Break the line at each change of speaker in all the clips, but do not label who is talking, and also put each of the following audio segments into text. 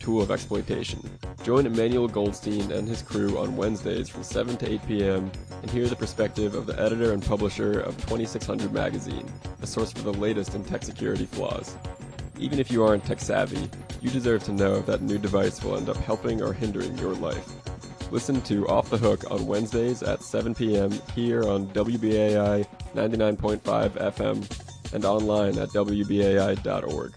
tool of exploitation. Join Emmanuel Goldstein and his crew on Wednesdays from 7 to 8 p.m. and hear the perspective of the editor and publisher of 2600 Magazine, a source for the latest in tech security flaws. Even if you aren't tech savvy, you deserve to know if that new device will end up helping or hindering your life. Listen to Off the Hook on Wednesdays at 7 p.m. here on WBAI 99.5 FM and online at WBAI.org.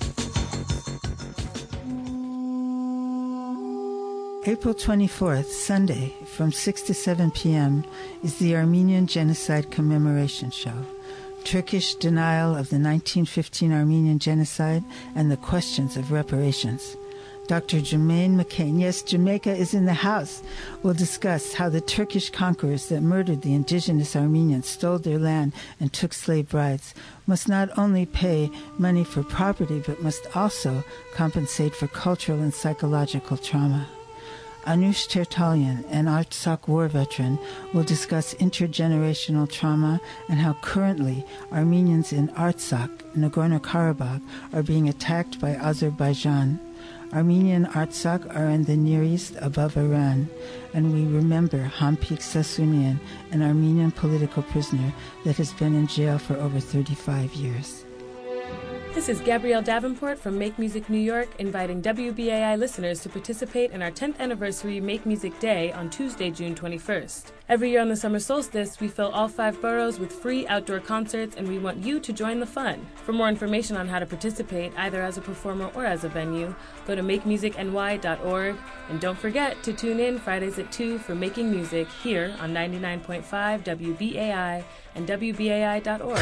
April 24th, Sunday, from 6 to 7 p.m. is the Armenian Genocide Commemoration Show. Turkish denial of the 1915 Armenian Genocide and the questions of reparations. Dr. Jermaine McCain, yes, Jamaica is in the house, will discuss how the Turkish conquerors that murdered the indigenous Armenians, stole their land, and took slave brides, must not only pay money for property, but must also compensate for cultural and psychological trauma. Anush Tertullian, an Artsakh war veteran, will discuss intergenerational trauma and how currently Armenians in Artsakh, Nagorno-Karabakh, are being attacked by Azerbaijan. Armenian Artsakh are in the Near East above Iran, and we remember Hampik Sasunian, an Armenian political prisoner that has been in jail for over 35 years.
This is Gabrielle Davenport from Make Music New York, inviting WBAI listeners to participate in our 10th anniversary Make Music Day on Tuesday, June 21st. Every year on the summer solstice, we fill all 5 boroughs with free outdoor concerts, and we want you to join the fun. For more information on how to participate, either as a performer or as a venue, go to makemusicny.org. And don't forget to tune in Fridays at 2 for Making Music here on 99.5 WBAI and WBAI.org.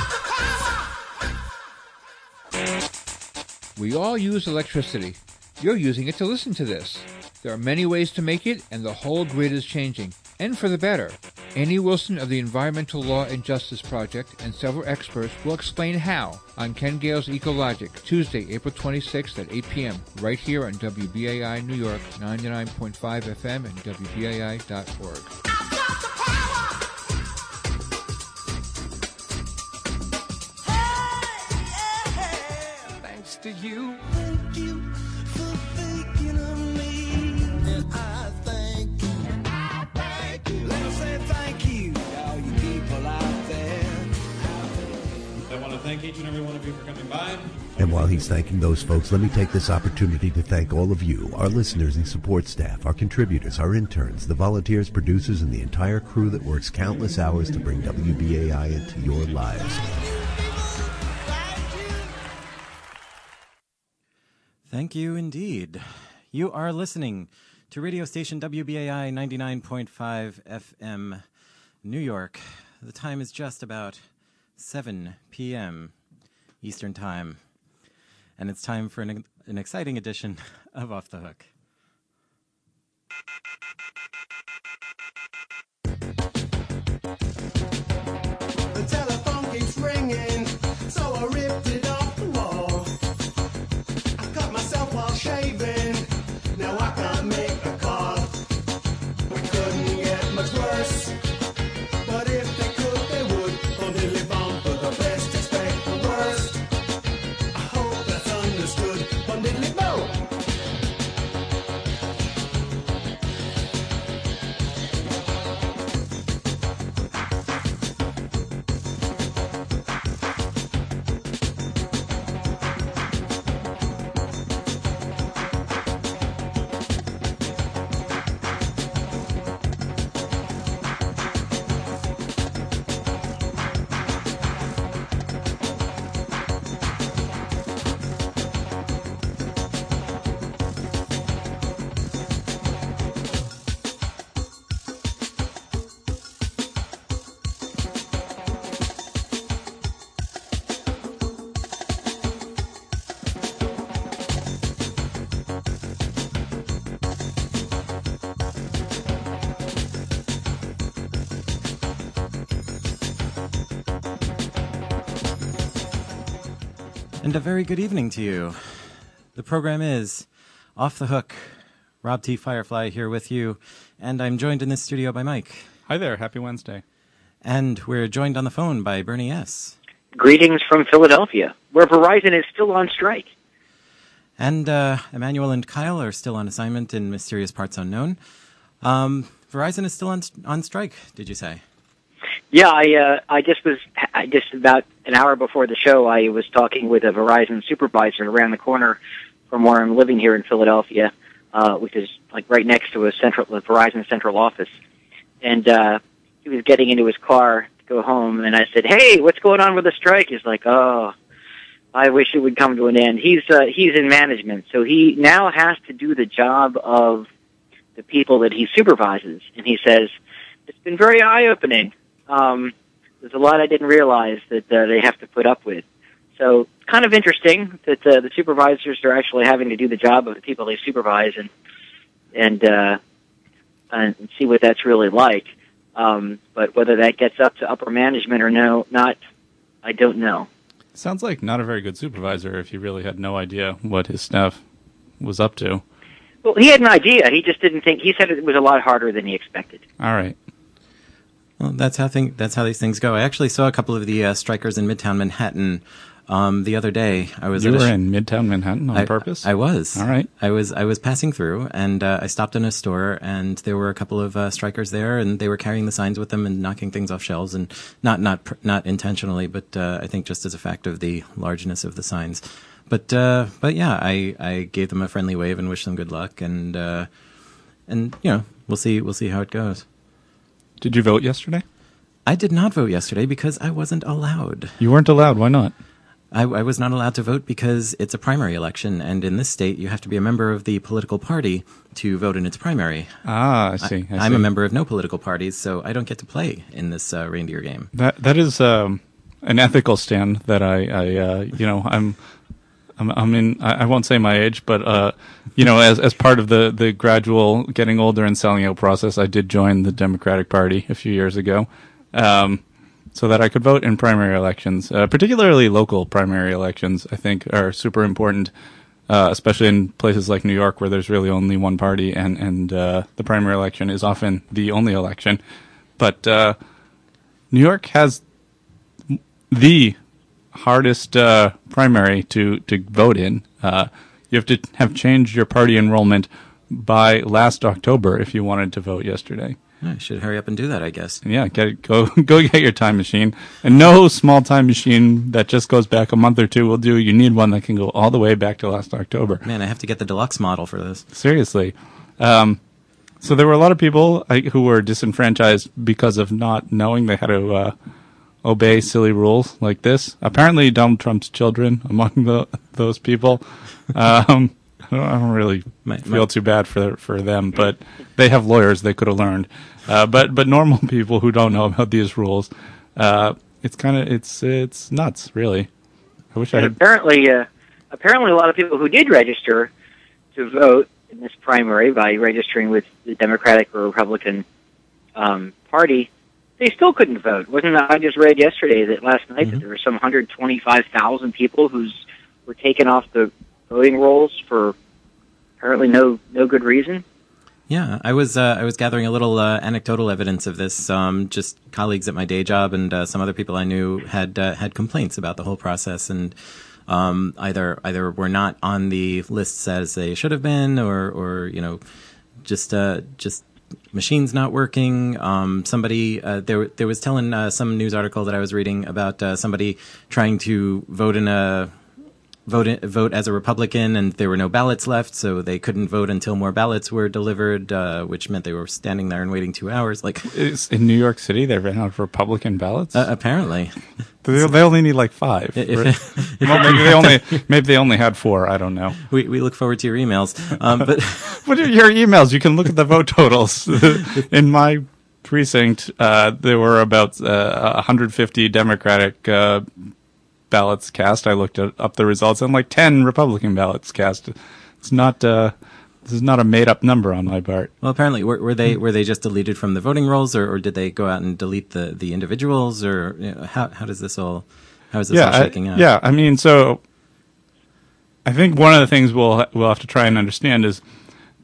We all use electricity. You're using it to listen to this. There are many ways to make it, and the whole grid is changing, and for the better. Annie Wilson of the Environmental Law and Justice Project and several experts will explain how on Ken Gale's Ecologic, Tuesday, April 26th at 8 p.m., right here on WBAI New York, 99.5 FM and WBAI.org.
To you. Thank you for thinking of me. And I thank you. And I thank you. Let us say thank you to all you people out there.
I want to thank each and every one of you for coming by.
And while he's thanking those folks, let me take this opportunity to thank all of you, our listeners and support staff, our contributors, our interns, the volunteers, producers, and the entire crew that works countless hours to bring WBAI into your lives.
Thank you indeed. You are listening to radio station WBAI 99.5 FM, New York. The time is just about 7 p.m. Eastern Time, and it's time for an exciting edition of Off the Hook.
The telephone keeps ringing, so I ripped it off the wall. While shaving, now I can't make a call. We couldn't get much worse, but if they could, they would. Only live on for the best, expect the worst. I hope that's understood. Only live on.
And a very good evening to you. The program is Off the Hook. Rob T. Firefly here with you, and I'm joined in this studio by Mike.
Hi there, happy Wednesday.
And we're joined on the phone by Bernie S.
Greetings from Philadelphia, where Verizon is still on strike.
And Emmanuel and Kyle are still on assignment in mysterious parts unknown. Verizon is still on strike, did you say?
Yeah, I just about an hour before the show, I was talking with a Verizon supervisor around the corner from where I'm living here in Philadelphia, which is like right next to the Verizon central office. And he was getting into his car to go home, and I said, "Hey, what's going on with the strike?" He's like, "Oh, I wish it would come to an end." He's in management, so he now has to do the job of the people that he supervises. And he says, "It's been very eye-opening. There's a lot I didn't realize that they have to put up with." So kind of interesting that the supervisors are actually having to do the job of the people they supervise and see what that's really like. But whether that gets up to upper management or not, I don't know.
Sounds like not a very good supervisor if he really had no idea what his staff was up to.
Well, he had an idea. He just didn't think. He said it was a lot harder than he expected.
All right.
Well, that's how these things go. I actually saw a couple of the strikers in Midtown Manhattan the other day.
You were in Midtown Manhattan on purpose?
I was.
All right.
I was passing through, and I stopped in a store, and there were a couple of strikers there, and they were carrying the signs with them and knocking things off shelves, and not intentionally, but I think just as a fact of the largeness of the signs. But yeah, I gave them a friendly wave and wished them good luck, and you know, we'll see how it goes.
Did you vote yesterday?
I did not vote yesterday because I wasn't allowed.
You weren't allowed. Why not?
I was not allowed to vote because it's a primary election, and in this state, you have to be a member of the political party to vote in its primary.
Ah, I see.
I'm a member of no political parties, so I don't get to play in this reindeer game.
That is an ethical stand that I'm in. I won't say my age, but as part of the gradual getting older and selling out process, I did join the Democratic Party a few years ago, so that I could vote in primary elections, particularly local primary elections. I think are super important, especially in places like New York where there's really only one party, and the primary election is often the only election. But New York has the hardest primary to vote in. You have to have changed your party enrollment by last October if you wanted to vote yesterday.
I should hurry up and do that, I guess.
Yeah, go get your time machine. And no small time machine that just goes back a month or two will do. You need one that can go all the way back to last October.
Man, I have to get the deluxe model for this.
Seriously. So there were a lot of people who were disenfranchised because of not knowing they had to obey silly rules like this. Apparently, Donald Trump's children among those people. I don't really feel too bad for them, but they have lawyers. They could have learned. But normal people who don't know about these rules, it's nuts, really. I wish I had.
Apparently, a lot of people who did register to vote in this primary by registering with the Democratic or Republican Party, they still couldn't vote. I just read yesterday that last night that there were some 125,000 people who were taken off the voting rolls for apparently no good reason.
Yeah, I was gathering a little anecdotal evidence of this. Just colleagues at my day job and some other people I knew had complaints about the whole process, and either were not on the lists as they should have been, or just machines not working. Somebody there was telling some news article that I was reading about somebody trying to vote as a Republican, and there were no ballots left, so they couldn't vote until more ballots were delivered, which meant they were standing there and waiting 2 hours.
In New York City, they ran out of Republican ballots.
Apparently,
they only need like 5. Maybe they only had 4. I don't know.
We look forward to your emails, but
what are your emails? You can look at the vote totals in my precinct. There were about 150 Democratic ballots cast. I looked up the results, and like 10 Republican ballots cast. It's not. This is not a made-up number on my part.
Well, apparently, were they just deleted from the voting rolls, or did they go out and delete the individuals, or how is this all shaking out?
Yeah, I mean, so I think one of the things we'll have to try and understand is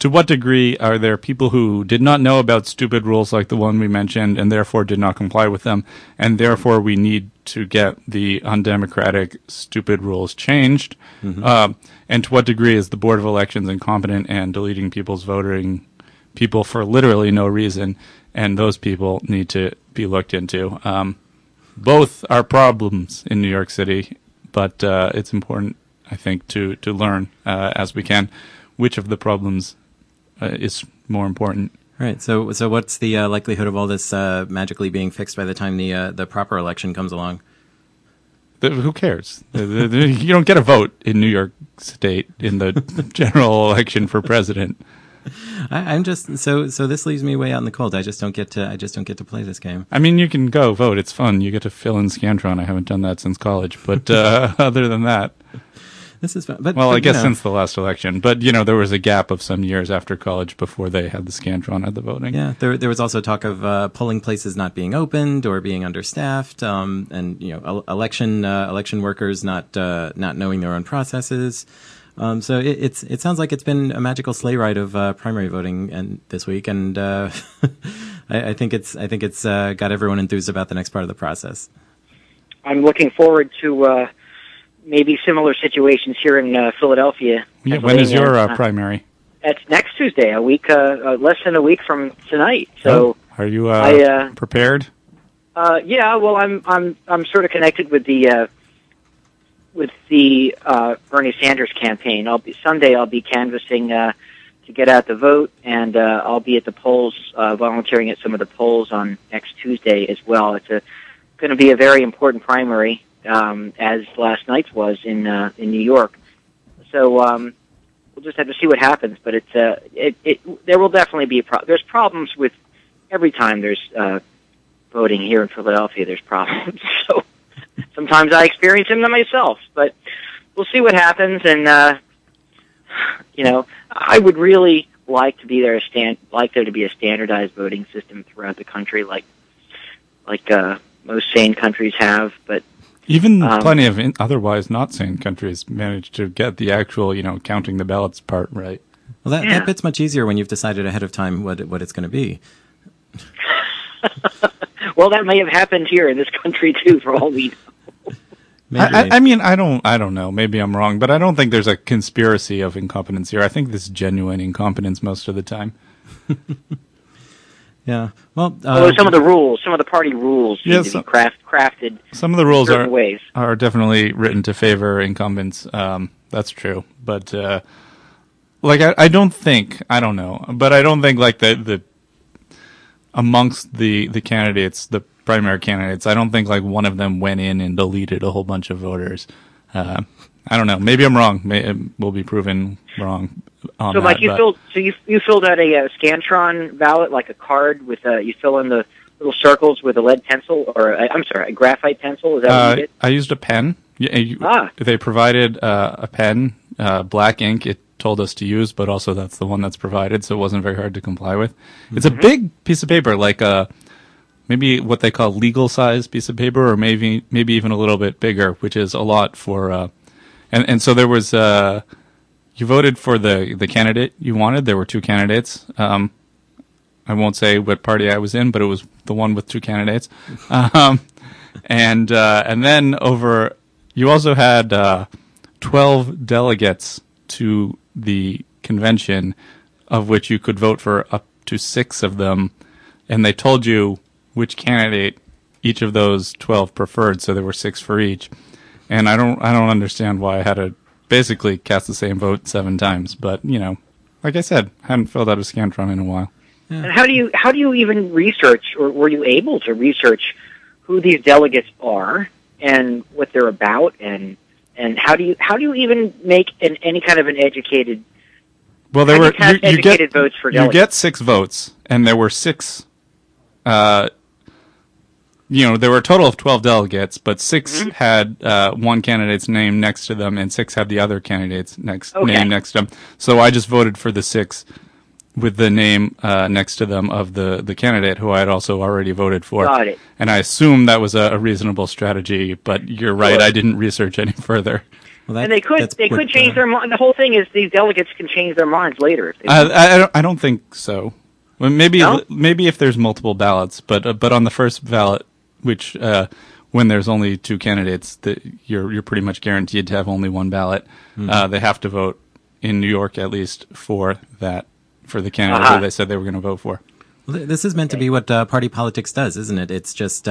to what degree are there people who did not know about stupid rules like the one we mentioned and therefore did not comply with them, and therefore we need to get the undemocratic, stupid rules changed? And to what degree is the Board of Elections incompetent and deleting people's voting people for literally no reason, and those people need to be looked into? Both are problems in New York City, but it's important, I think, to learn as we can which of the problems is more important.
Right. So what's the likelihood of all this magically being fixed by the time the proper election comes along?
Who cares? You don't get a vote in New York State in the general election for president.
I'm just so this leaves me way out in the cold. I just don't get to play this game.
I mean, you can go vote. It's fun. You get to fill in Scantron. I haven't done that since college, but other than that,
this is fun. But
I guess since the last election. But there was a gap of some years after college before they had the Scantron at the voting.
Yeah, there was also talk of polling places not being opened or being understaffed, and election workers not knowing their own processes. So it sounds like it's been a magical sleigh ride of primary voting this week, and I think it's got everyone enthused about the next part of the process.
I'm looking forward to maybe similar situations here in Philadelphia.
Yeah, when is your primary?
It's next Tuesday, a week, less than a week from tonight. So,
are you prepared?
Yeah. Well, I'm sort of connected with the Bernie Sanders campaign. Sunday I'll be canvassing to get out the vote, and I'll be at the polls, volunteering at some of the polls on next Tuesday as well. It's going to be a very important primary, as last night's was in New York. So we'll just have to see what happens. But there will definitely be there's problems with every time there's voting here in Philadelphia. There's problems. So. Sometimes I experience them myself, but we'll see what happens. And I would really like to be there to be a standardized voting system throughout the country, like most sane countries have. But
even plenty of otherwise not sane countries manage to get the actual, counting the ballots part right.
Well, that bit's much easier when you've decided ahead of time what it's going to be.
Well, that may have happened here in this country too, for all we know.
I mean, I don't know. Maybe I'm wrong, but I don't think there's a conspiracy of incompetence here. I think this is genuine incompetence most of the time.
Yeah. Well,
some of the party rules need to be crafted.
Some of the rules
ways.
are definitely written to favor incumbents. That's true, but I don't know, but I don't think like the amongst the candidates, the primary candidates, I don't think like one of them went in and deleted a whole bunch of voters. I don't know. Maybe I'm wrong. It will be proven wrong on that.
You filled out a Scantron ballot, like a card with you fill in the little circles with a lead pencil, or a graphite pencil. Is that what you did?
I used a pen. They provided a pen, black ink. It told us to use, but also that's the one that's provided, so it wasn't very hard to comply with. It's a big piece of paper, like maybe what they call legal size piece of paper, or maybe even a little bit bigger, which is a lot for. And so there was you voted for the candidate you wanted. There were two candidates. I won't say what party I was in, but it was the one with two candidates. And then you also had 12 delegates to the convention, of which you could vote for up to 6 of them, and they told you which candidate each of those 12 preferred, so there were 6 for each. And I don't understand why I had to basically cast the same vote 7 times, but like I said, I hadn't filled out a Scantron in a while.
Yeah. And how do you even research, or were you able to research who these delegates are and what they're about, and how do you even make any kind of an educated? Well, there were educated votes for delegates.
You get 6 votes, and there were 6. There were a total of 12 delegates, but 6 had one candidate's name next to them, and 6 had the other candidate's name next to them. So I just voted for the 6 with the name next to them of the candidate who I had also already voted for.
Got it.
And I assume that was a reasonable strategy, but you're right, I didn't research any further.
Well, that,
and they could change their mind. The whole thing is these delegates can change their minds later. If they
I don't think so. Well, maybe
No?
maybe if there's multiple ballots, but on the first ballot, which when there's only two candidates, you're pretty much guaranteed to have only one ballot. They have to vote in New York at least for the candidate who they said they were going to vote for.
Well, this is meant to be what party politics does, isn't it? It's just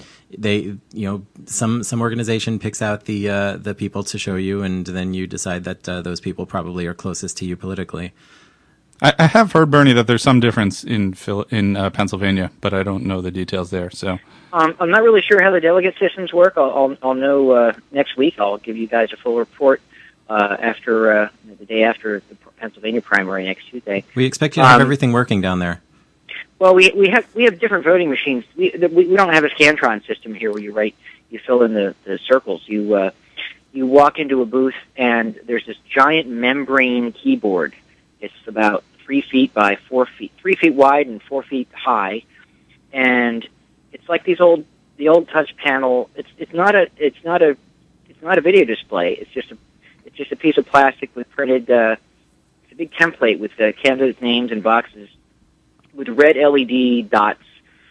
some organization picks out the people to show you, and then you decide that those people probably are closest to you politically.
I have heard, Bernie, that there's some difference in Pennsylvania, but I don't know the details there. So
I'm not really sure how the delegate systems work. I'll know next week. I'll give you guys a full report after the day after the Pennsylvania primary next Tuesday.
We expect you to have everything working down there.
Well, we have different voting machines. We don't have a Scantron system here where you fill in the circles. You walk into a booth and there's this giant membrane keyboard. It's about 3 feet by 4 feet, 3 feet wide and 4 feet high, and it's like the old touch panel. It's not a video display. It's just a piece of plastic with printed. It's a big template with candidate names and boxes with red LED dots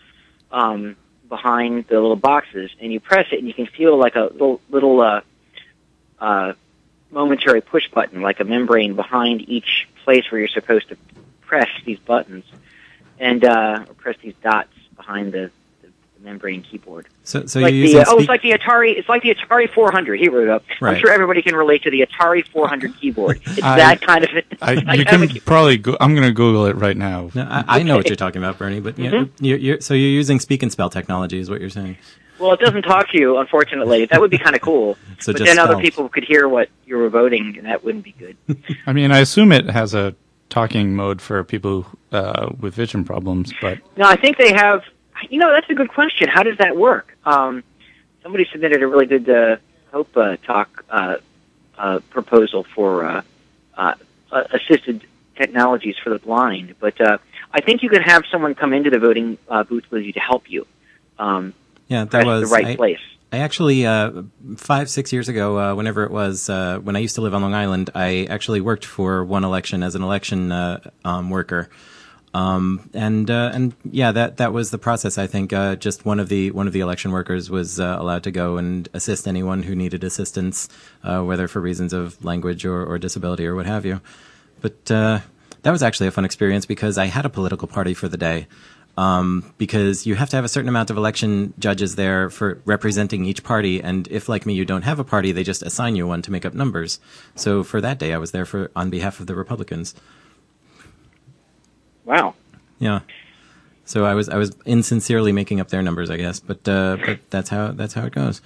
behind the little boxes, and you press it, and you can feel like a little momentary push button, like a membrane behind each place where you're supposed to press these buttons, and or press these dots behind the membrane keyboard.
So
like
you're using
it's like the Atari. It's like the Atari 400. Here we go.
Right.
I'm sure everybody can relate to the Atari 400 keyboard. It's that kind of.
you can probably. I'm going to Google it right now.
No, I know what you're talking about, Bernie. But so you're using speak and spell technology, is what you're saying.
Well, it doesn't talk to you, unfortunately. That would be kind of cool.
So
but
just
then other
spells.
people could hear what you were voting, and that wouldn't be good.
I mean, I assume it has a talking mode for people with vision problems, but
No, I think they have. That's a good question. How does that work? Somebody submitted a really good Hope Talk proposal for assisted technologies for the blind, but I think you could have someone come into the voting booth with you to help you.
Yeah, that
press
was
the right place.
I actually 5-6 years ago, whenever it was, when I used to live on Long Island, I actually worked for one election as an election worker. And yeah, that was the process. I think just one of the election workers was allowed to go and assist anyone who needed assistance, whether for reasons of language or disability or what have you. But that was actually a fun experience because I had a political party for the day. Because you have to have a certain amount of election judges there for representing each party, and if, like me, you don't have a party, they just assign you one to make up numbers. So for that day, I was there on behalf of the Republicans.
Wow.
Yeah. So I was insincerely making up their numbers, I guess, but that's how it goes.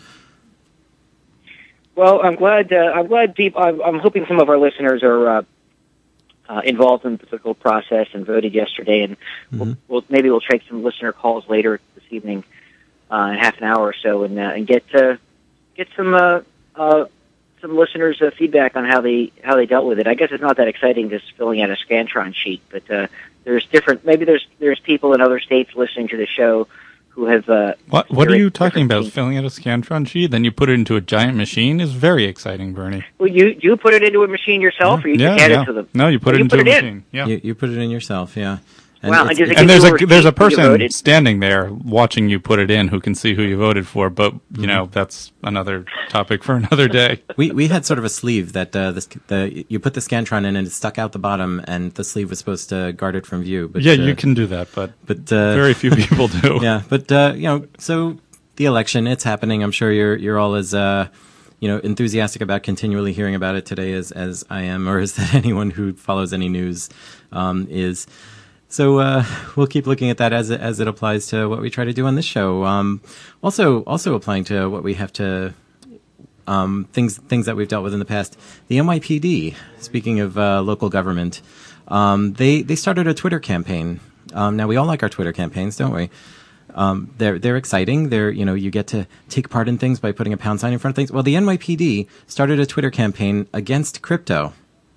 Well, I'm glad. Deep. I'm hoping some of our listeners are involved in the political process and voted yesterday, and maybe we'll take some listener calls later this evening, in half an hour or so, and get some listeners' feedback on how they dealt with it. I guess it's not that exciting just filling out a Scantron sheet, but there's different. Maybe there's people in other states listening to the show who have.
What are you talking about? Filling out a Scantron sheet, then you put it into a giant machine is very exciting, Bernie.
Well, you put it into a machine yourself, or you just hand it to them?
No, you put it into a machine. Yeah,
you put it in yourself. Yeah. And
wow,
and there's a person standing there watching you put it in who can see who you voted for, but that's another topic for another day.
We had sort of a sleeve that you put the Scantron in and it stuck out the bottom, and the sleeve was supposed to guard it from view. But
yeah, you can do that, but very few people do.
Yeah, but so the election, it's happening. I'm sure you're all as enthusiastic about continually hearing about it today as I am, or as that anyone who follows any news is. So we'll keep looking at that as it applies to what we try to do on this show. Also applying to what we have to things that we've dealt with in the past. The NYPD. Speaking of local government, they started a Twitter campaign. Now we all like our Twitter campaigns, don't we? They're exciting. You get to take part in things by putting a pound sign in front of things. Well, the NYPD started a Twitter campaign against crypto.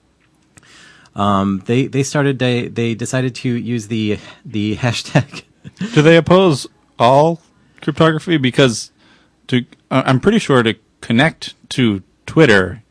They decided to use the hashtag.
Do they oppose all cryptography? Because I'm pretty sure to connect to Twitter,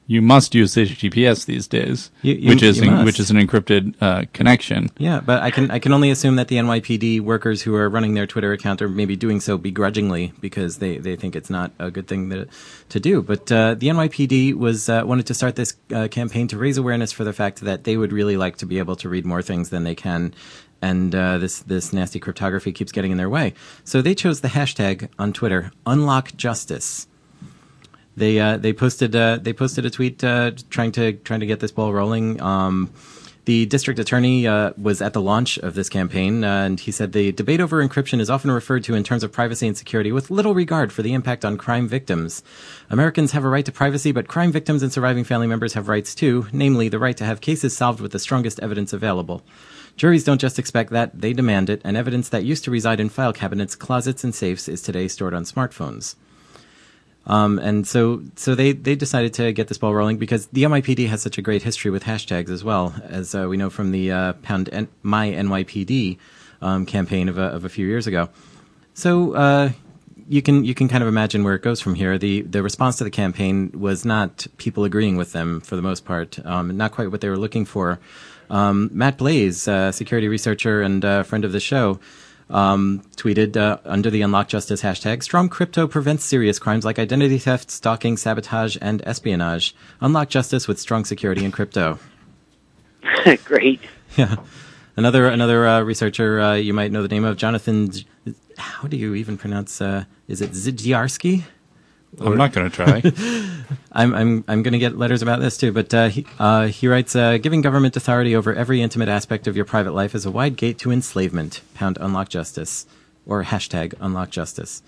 you must use HTTPS these days, which is an encrypted connection.
Yeah, but I can only assume that the NYPD workers who are running their Twitter account are maybe doing so begrudgingly because they think it's not a good thing to do. But the NYPD wanted to start this campaign to raise awareness for the fact that they would really like to be able to read more things than they can, and this nasty cryptography keeps getting in their way. So they chose the hashtag on Twitter, UnlockJustice. They posted a tweet trying to get this ball rolling. The district attorney was at the launch of this campaign, and he said the debate over encryption is often referred to in terms of privacy and security with little regard for the impact on crime victims. Americans have a right to privacy, but crime victims and surviving family members have rights too, namely the right to have cases solved with the strongest evidence available. Juries don't just expect that, they demand it, and evidence that used to reside in file cabinets, closets, and safes is today stored on smartphones. And so they decided to get this ball rolling because the NYPD has such a great history with hashtags as well, as we know from the pound my NYPD campaign of a few years ago. So you can kind of imagine where it goes from here. The response to the campaign was not people agreeing with them for the most part, not quite what they were looking for. Matt Blaze, security researcher and friend of the show, tweeted under the UnlockJustice hashtag, strong crypto prevents serious crimes like identity theft, stalking, sabotage, and espionage. Unlock justice with strong security in crypto.
Great.
Yeah. Another researcher you might know the name of, Jonathan, how do you even pronounce, is it Zdziarski?
I'm not going to try.
I'm going to get letters about this too, but he writes, giving government authority over every intimate aspect of your private life is a wide gate to enslavement. Pound UnlockJustice, or hashtag UnlockJustice.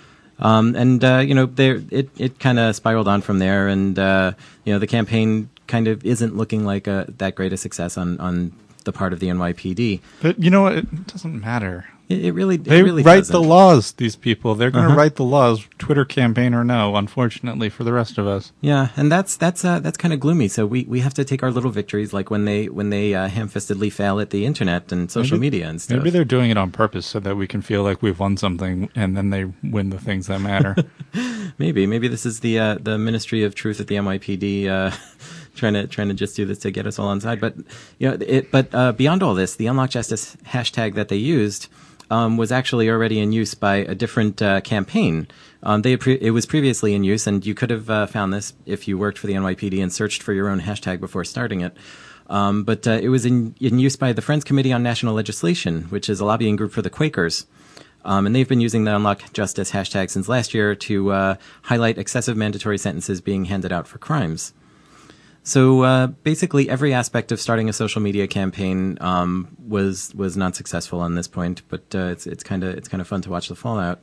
It kind of spiraled on from there, and the campaign kind of isn't looking like that great a success on the part of the NYPD.
But you know what? It doesn't matter.
They really
write the laws, these people. They're going to write the laws, Twitter campaign or no, unfortunately, for the rest of us.
Yeah, and that's kind of gloomy. So we have to take our little victories, like when they ham-fistedly fail at the internet and social media and stuff.
Maybe they're doing it on purpose so that we can feel like we've won something, and then they win the things that matter.
Maybe this is the Ministry of Truth at the NYPD trying to just do this to get us all on side. But beyond all this, the UnlockJustice hashtag that they used was actually already in use by a different campaign. It was previously in use, and you could have found this if you worked for the NYPD and searched for your own hashtag before starting it. But it was in use by the Friends Committee on National Legislation, which is a lobbying group for the Quakers. And they've been using the UnlockJustice hashtag since last year to highlight excessive mandatory sentences being handed out for crimes. So basically, every aspect of starting a social media campaign was not successful on this point, but it's kind of fun to watch the fallout.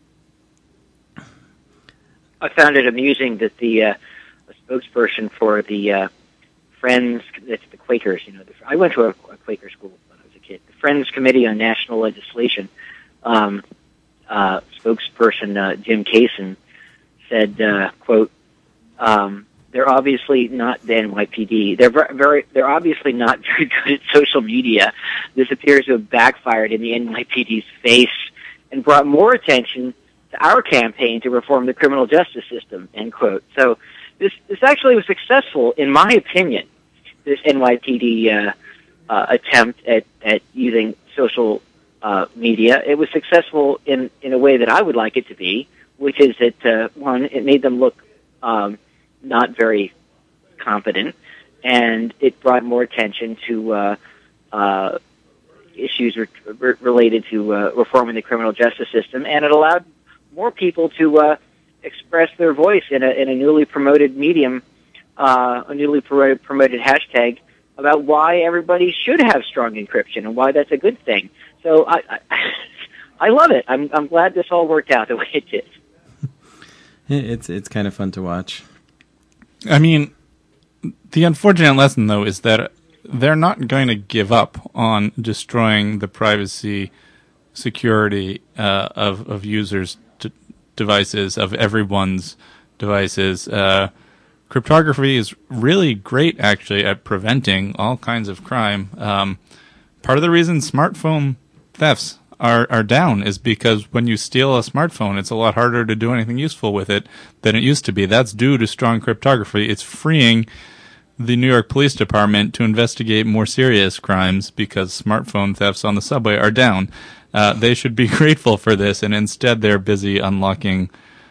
I found it amusing that the spokesperson for the Friends, it's the Quakers. I went to a Quaker school when I was a kid. The Friends Committee on National Legislation spokesperson Jim Kaysen said, "quote." They're obviously not the NYPD. They're obviously not very good at social media. This appears to have backfired in the NYPD's face and brought more attention to our campaign to reform the criminal justice system, end quote. So this actually was successful, in my opinion, this NYPD attempt at using social media. It was successful in a way that I would like it to be, which is that, one, it made them look not very competent, and it brought more attention to issues related to reforming the criminal justice system, and it allowed more people to express their voice in a newly promoted medium, a newly promoted hashtag about why everybody should have strong encryption and why that's a good thing. So I love it. I'm glad this all worked out the way it did.
It's kind of fun to watch.
I mean, the unfortunate lesson, though, is that they're not going to give up on destroying the privacy, security of users' devices, of everyone's devices. Cryptography is really great, actually, at preventing all kinds of crime. Part of the reason smartphone thefts are down is because when you steal a smartphone, it's a lot harder to do anything useful with it than it used to be. That's due to strong cryptography. It's freeing the New York Police Department to investigate more serious crimes because smartphone thefts on the subway are down. They should be grateful for this, and instead they're busy unlocking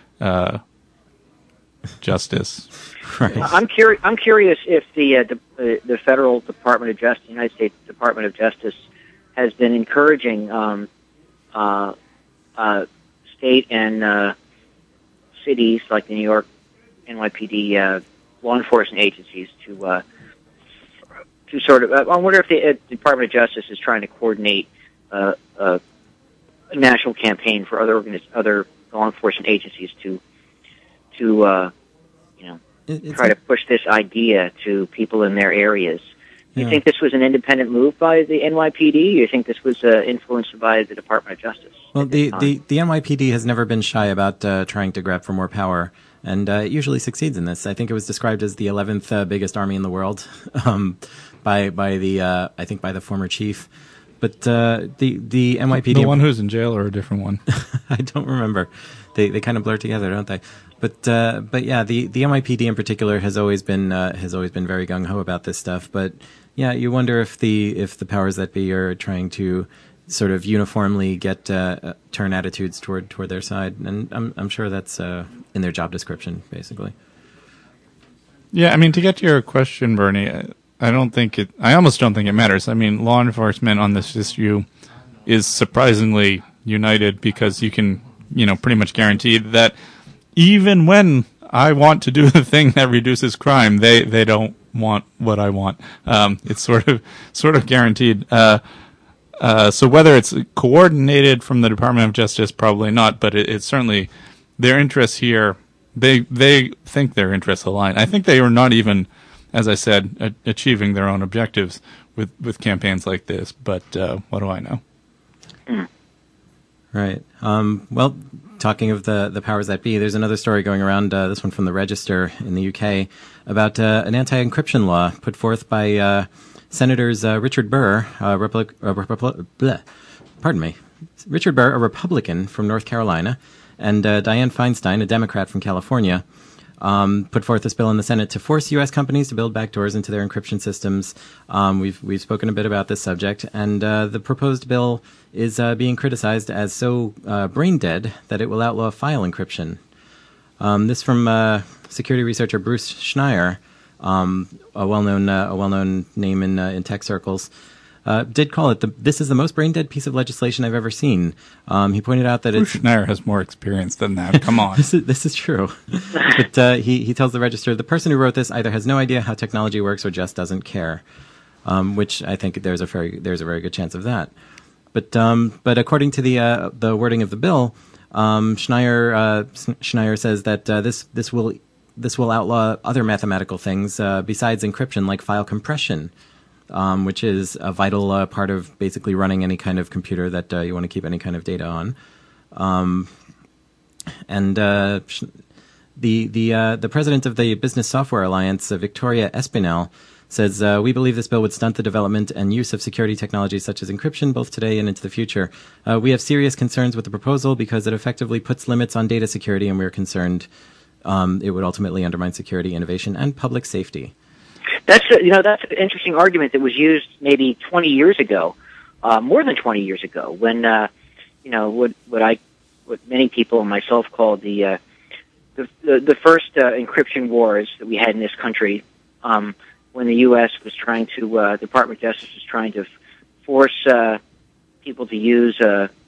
justice.
Right.
I'm curious if the Federal Department of Justice, United States Department of Justice, has been encouraging state and cities like the New York NYPD law enforcement agencies to sort of. I wonder if the Department of Justice is trying to coordinate a national campaign for other law enforcement agencies to try to push this idea to people in their areas. You think this was an independent move by the NYPD? Or you think this was influenced by the Department of Justice?
Well, the NYPD has never been shy about trying to grab for more power, and it usually succeeds in this. I think it was described as the 11th biggest army in the world by the former chief. But the NYPD,
the one who's in jail, or a different one?
I don't remember. They kind of blur together, don't they? But yeah, the NYPD in particular has always been very gung ho about this stuff. But yeah, you wonder if the powers that be are trying to sort of uniformly turn attitudes toward their side, and I'm sure that's in their job description, basically.
Yeah, I mean, to get to your question, Bernie, I almost don't think it matters. I mean, law enforcement on this issue is surprisingly united because you can, pretty much guarantee that even when I want to do the thing that reduces crime, they don't want what I want. It's sort of guaranteed. So whether it's coordinated from the Department of Justice, probably not, but it's certainly their interests here. They think their interests align. I think they are not even, as I said, achieving their own objectives with campaigns like this. But what do I know?
Right. Well, talking of the powers that be, there's another story going around, this one from the Register in the UK, about an anti-encryption law put forth by Senators Richard Burr, Richard Burr, a Republican from North Carolina, and Dianne Feinstein, a Democrat from California, put forth this bill in the Senate to force U.S. companies to build backdoors into their encryption systems. We've spoken a bit about this subject, and the proposed bill is being criticized as so brain dead that it will outlaw file encryption. This from security researcher Bruce Schneier, a well-known name in tech circles. Did call it this is the most brain-dead piece of legislation I've ever seen. He pointed out that
Bruce Schneier has more experience than that. Come on.
This is true. But he tells the Register, the person who wrote this either has no idea how technology works or just doesn't care, which I think there's a very good chance of that. But according to the wording of the bill, Schneier says that this will outlaw other mathematical things besides encryption, like file compression. Which is a vital part of basically running any kind of computer that you want to keep any kind of data on. The president of the Business Software Alliance, Victoria Espinel, says, we believe this bill would stunt the development and use of security technologies such as encryption, both today and into the future. We have serious concerns with the proposal because it effectively puts limits on data security, and we're concerned it would ultimately undermine security, innovation, and public safety.
That's an interesting argument that was used maybe 20 years ago, more than 20 years ago, when what many people and myself called the first encryption wars that we had in this country, when the U.S. was trying to, the Department of Justice was trying to force people to use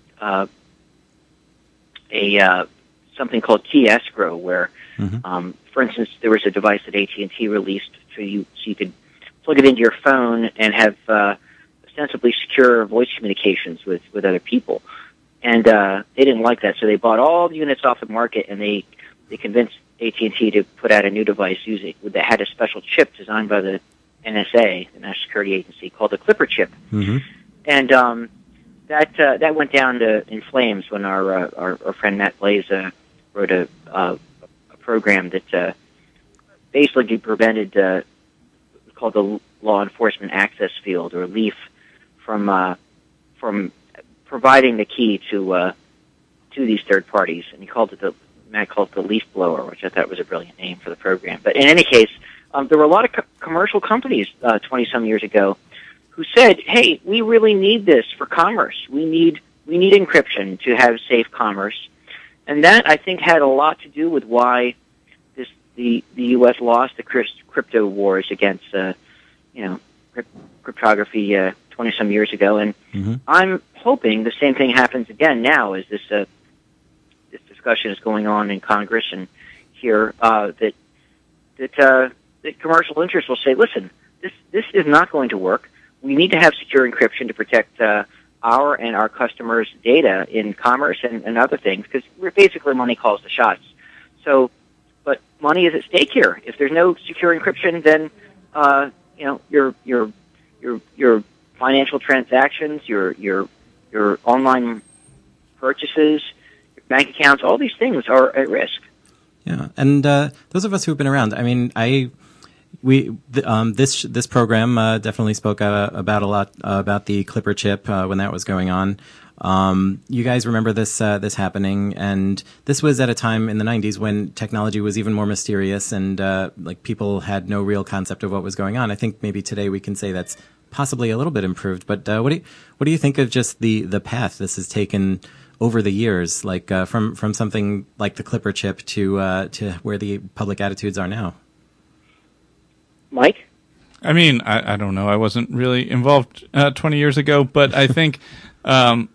something called key escrow, where, for instance, there was a device that AT&T released so you could plug it into your phone and have ostensibly secure voice communications with other people. And they didn't like that, so they bought all the units off the market, and they convinced AT&T to put out a new device that had a special chip designed by the NSA, the National Security Agency, called the Clipper chip. And that went down in flames when our friend Matt Blaze wrote a program that basically prevented called the Law Enforcement Access Field, or LEAF, from providing the key to these third parties, and Matt called it the leaf blower, which I thought was a brilliant name for the program. But in any case, there were a lot of commercial companies 20-some years ago who said, "Hey, we really need this for commerce. We need encryption to have safe commerce," and that I think had a lot to do with why the U.S. lost the crypto wars against cryptography 20-some years ago, and I'm hoping the same thing happens again now as this discussion is going on in Congress and here that commercial interests will say, "Listen, this is not going to work. We need to have secure encryption to protect our and our customers' data in commerce and other things, because we're basically money calls the shots." So, but money is at stake here. If there's no secure encryption, then your financial transactions, your online purchases, your bank accounts, all these things are at risk.
Yeah, and those of us who've been around, I mean, this program definitely spoke about a lot about the Clipper chip when that was going on. You guys remember this happening, and this was at a time in the 90s when technology was even more mysterious, and like people had no real concept of what was going on. I think maybe today we can say that's possibly a little bit improved. But what do you think of just the path this has taken over the years, like from something like the Clipper chip to where the public attitudes are now?
Mike?
I mean, I don't know. I wasn't really involved 20 years ago, but I think the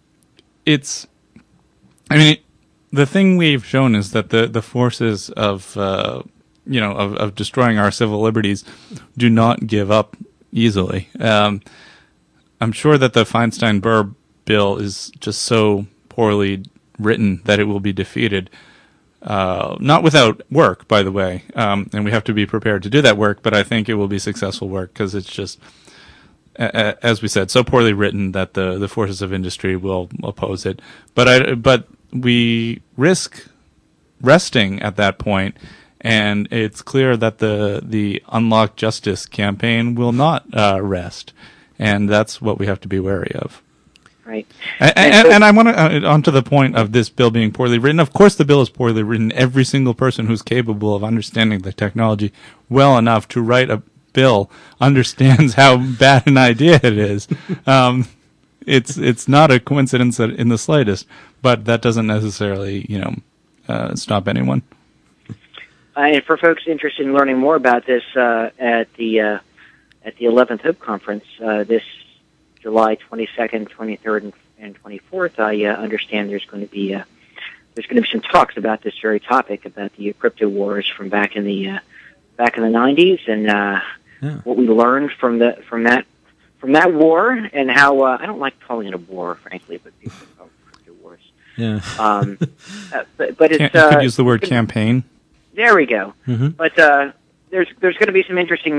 thing we've shown is that the forces of destroying our civil liberties do not give up easily. I'm sure that the Feinstein-Burr bill is just so poorly written that it will be defeated. Not without work, by the way, and we have to be prepared to do that work, but I think it will be successful work because it's just, as we said, so poorly written that the forces of industry will oppose it. But we risk resting at that point, and it's clear that the Unlock Justice campaign will not rest, and that's what we have to be wary of.
Right.
And I want to, on to the point of this bill being poorly written, of course the bill is poorly written. Every single person who's capable of understanding the technology well enough to write a bill understands how bad an idea it is. It's not a coincidence in the slightest, but that doesn't necessarily, stop anyone.
And for folks interested in learning more about this, at the 11th Hope Conference, this July 22nd, 23rd, and 24th, I understand there's going to be some talks about this very topic, about the crypto wars from back in the 90s, and what we learned from that war, and how I don't like calling it a war, frankly, but people call it crypto wars.
Yeah.
But it's
you could use the word campaign.
There we go. Mm-hmm. But there's going to be some interesting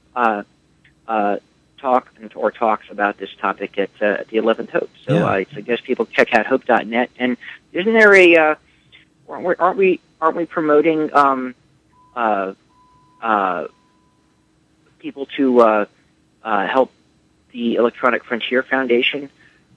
talks about this topic at the 11th Hope. So I suggest people check out hope.net. And isn't there aren't we promoting people to help the Electronic Frontier Foundation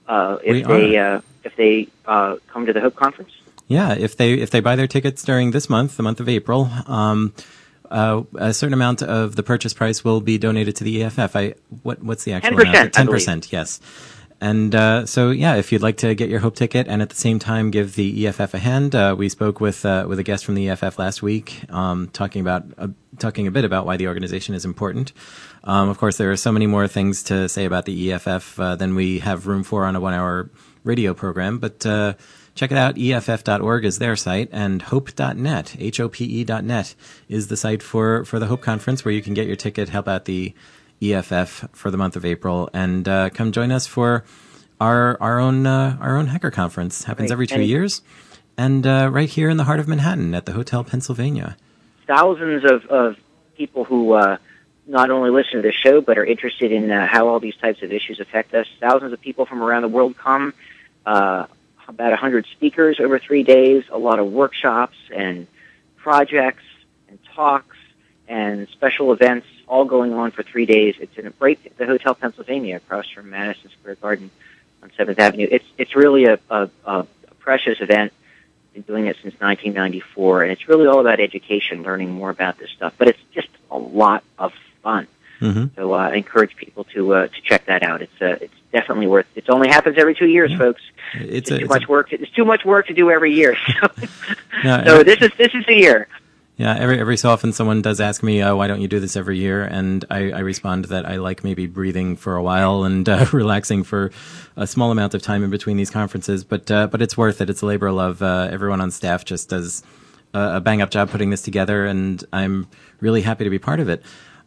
if they come to the Hope Conference?
Yeah, if they buy their tickets during this month, the month of April, a certain amount of the purchase price will be donated to the EFF. What's the actual
10%,
amount? 10%, yes. And if you'd like to get your Hope ticket and at the same time give the EFF a hand, we spoke with a guest from the EFF last week, talking a bit about why the organization is important. Of course, there are so many more things to say about the EFF than we have room for on a 1-hour radio program, but check it out. EFF.org is their site, and hope.net, HOPE.net, is the site for the Hope Conference, where you can get your ticket, help out the EFF for the month of April, and come join us for our own hacker conference. Happens every 2 years, and right here in the heart of Manhattan at the Hotel Pennsylvania.
Thousands of people who not only listen to the show but are interested in how all these types of issues affect us. Thousands of people from around the world come. About 100 speakers over 3 days, a lot of workshops and projects and talks and special events all going on for 3 days. It's in the Hotel Pennsylvania across from Madison Square Garden. on 7th Avenue. It's really a precious event. Been doing it since 1994, and it's really all about education, learning more about this stuff. But it's just a lot of fun.
Mm-hmm.
So I encourage people to check that out. It's definitely worth. It only happens every 2 years, folks. It's too much work. It's too much work to do every year. So this is the year.
Yeah, every so often someone does ask me, why don't you do this every year? And I respond that I like maybe breathing for a while and relaxing for a small amount of time in between these conferences. But it's worth it. It's a labor of love. Everyone on staff just does a bang-up job putting this together, and I'm really happy to be part of it.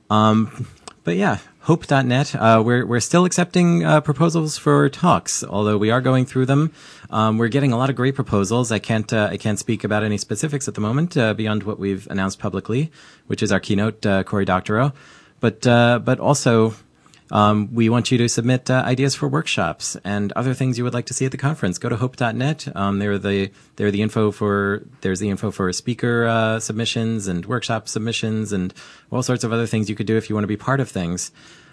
But yeah, hope.net. We're still accepting proposals for talks, although we are going through them. We're getting a lot of great proposals. I can't speak about any specifics at the moment beyond what we've announced publicly, which is our keynote, Cory Doctorow. But also, we want you to submit ideas for workshops and other things you would like to see at the conference. Go to hope.net. There's the info for speaker submissions and workshop submissions and all sorts of other things you could do if you want to be part of things.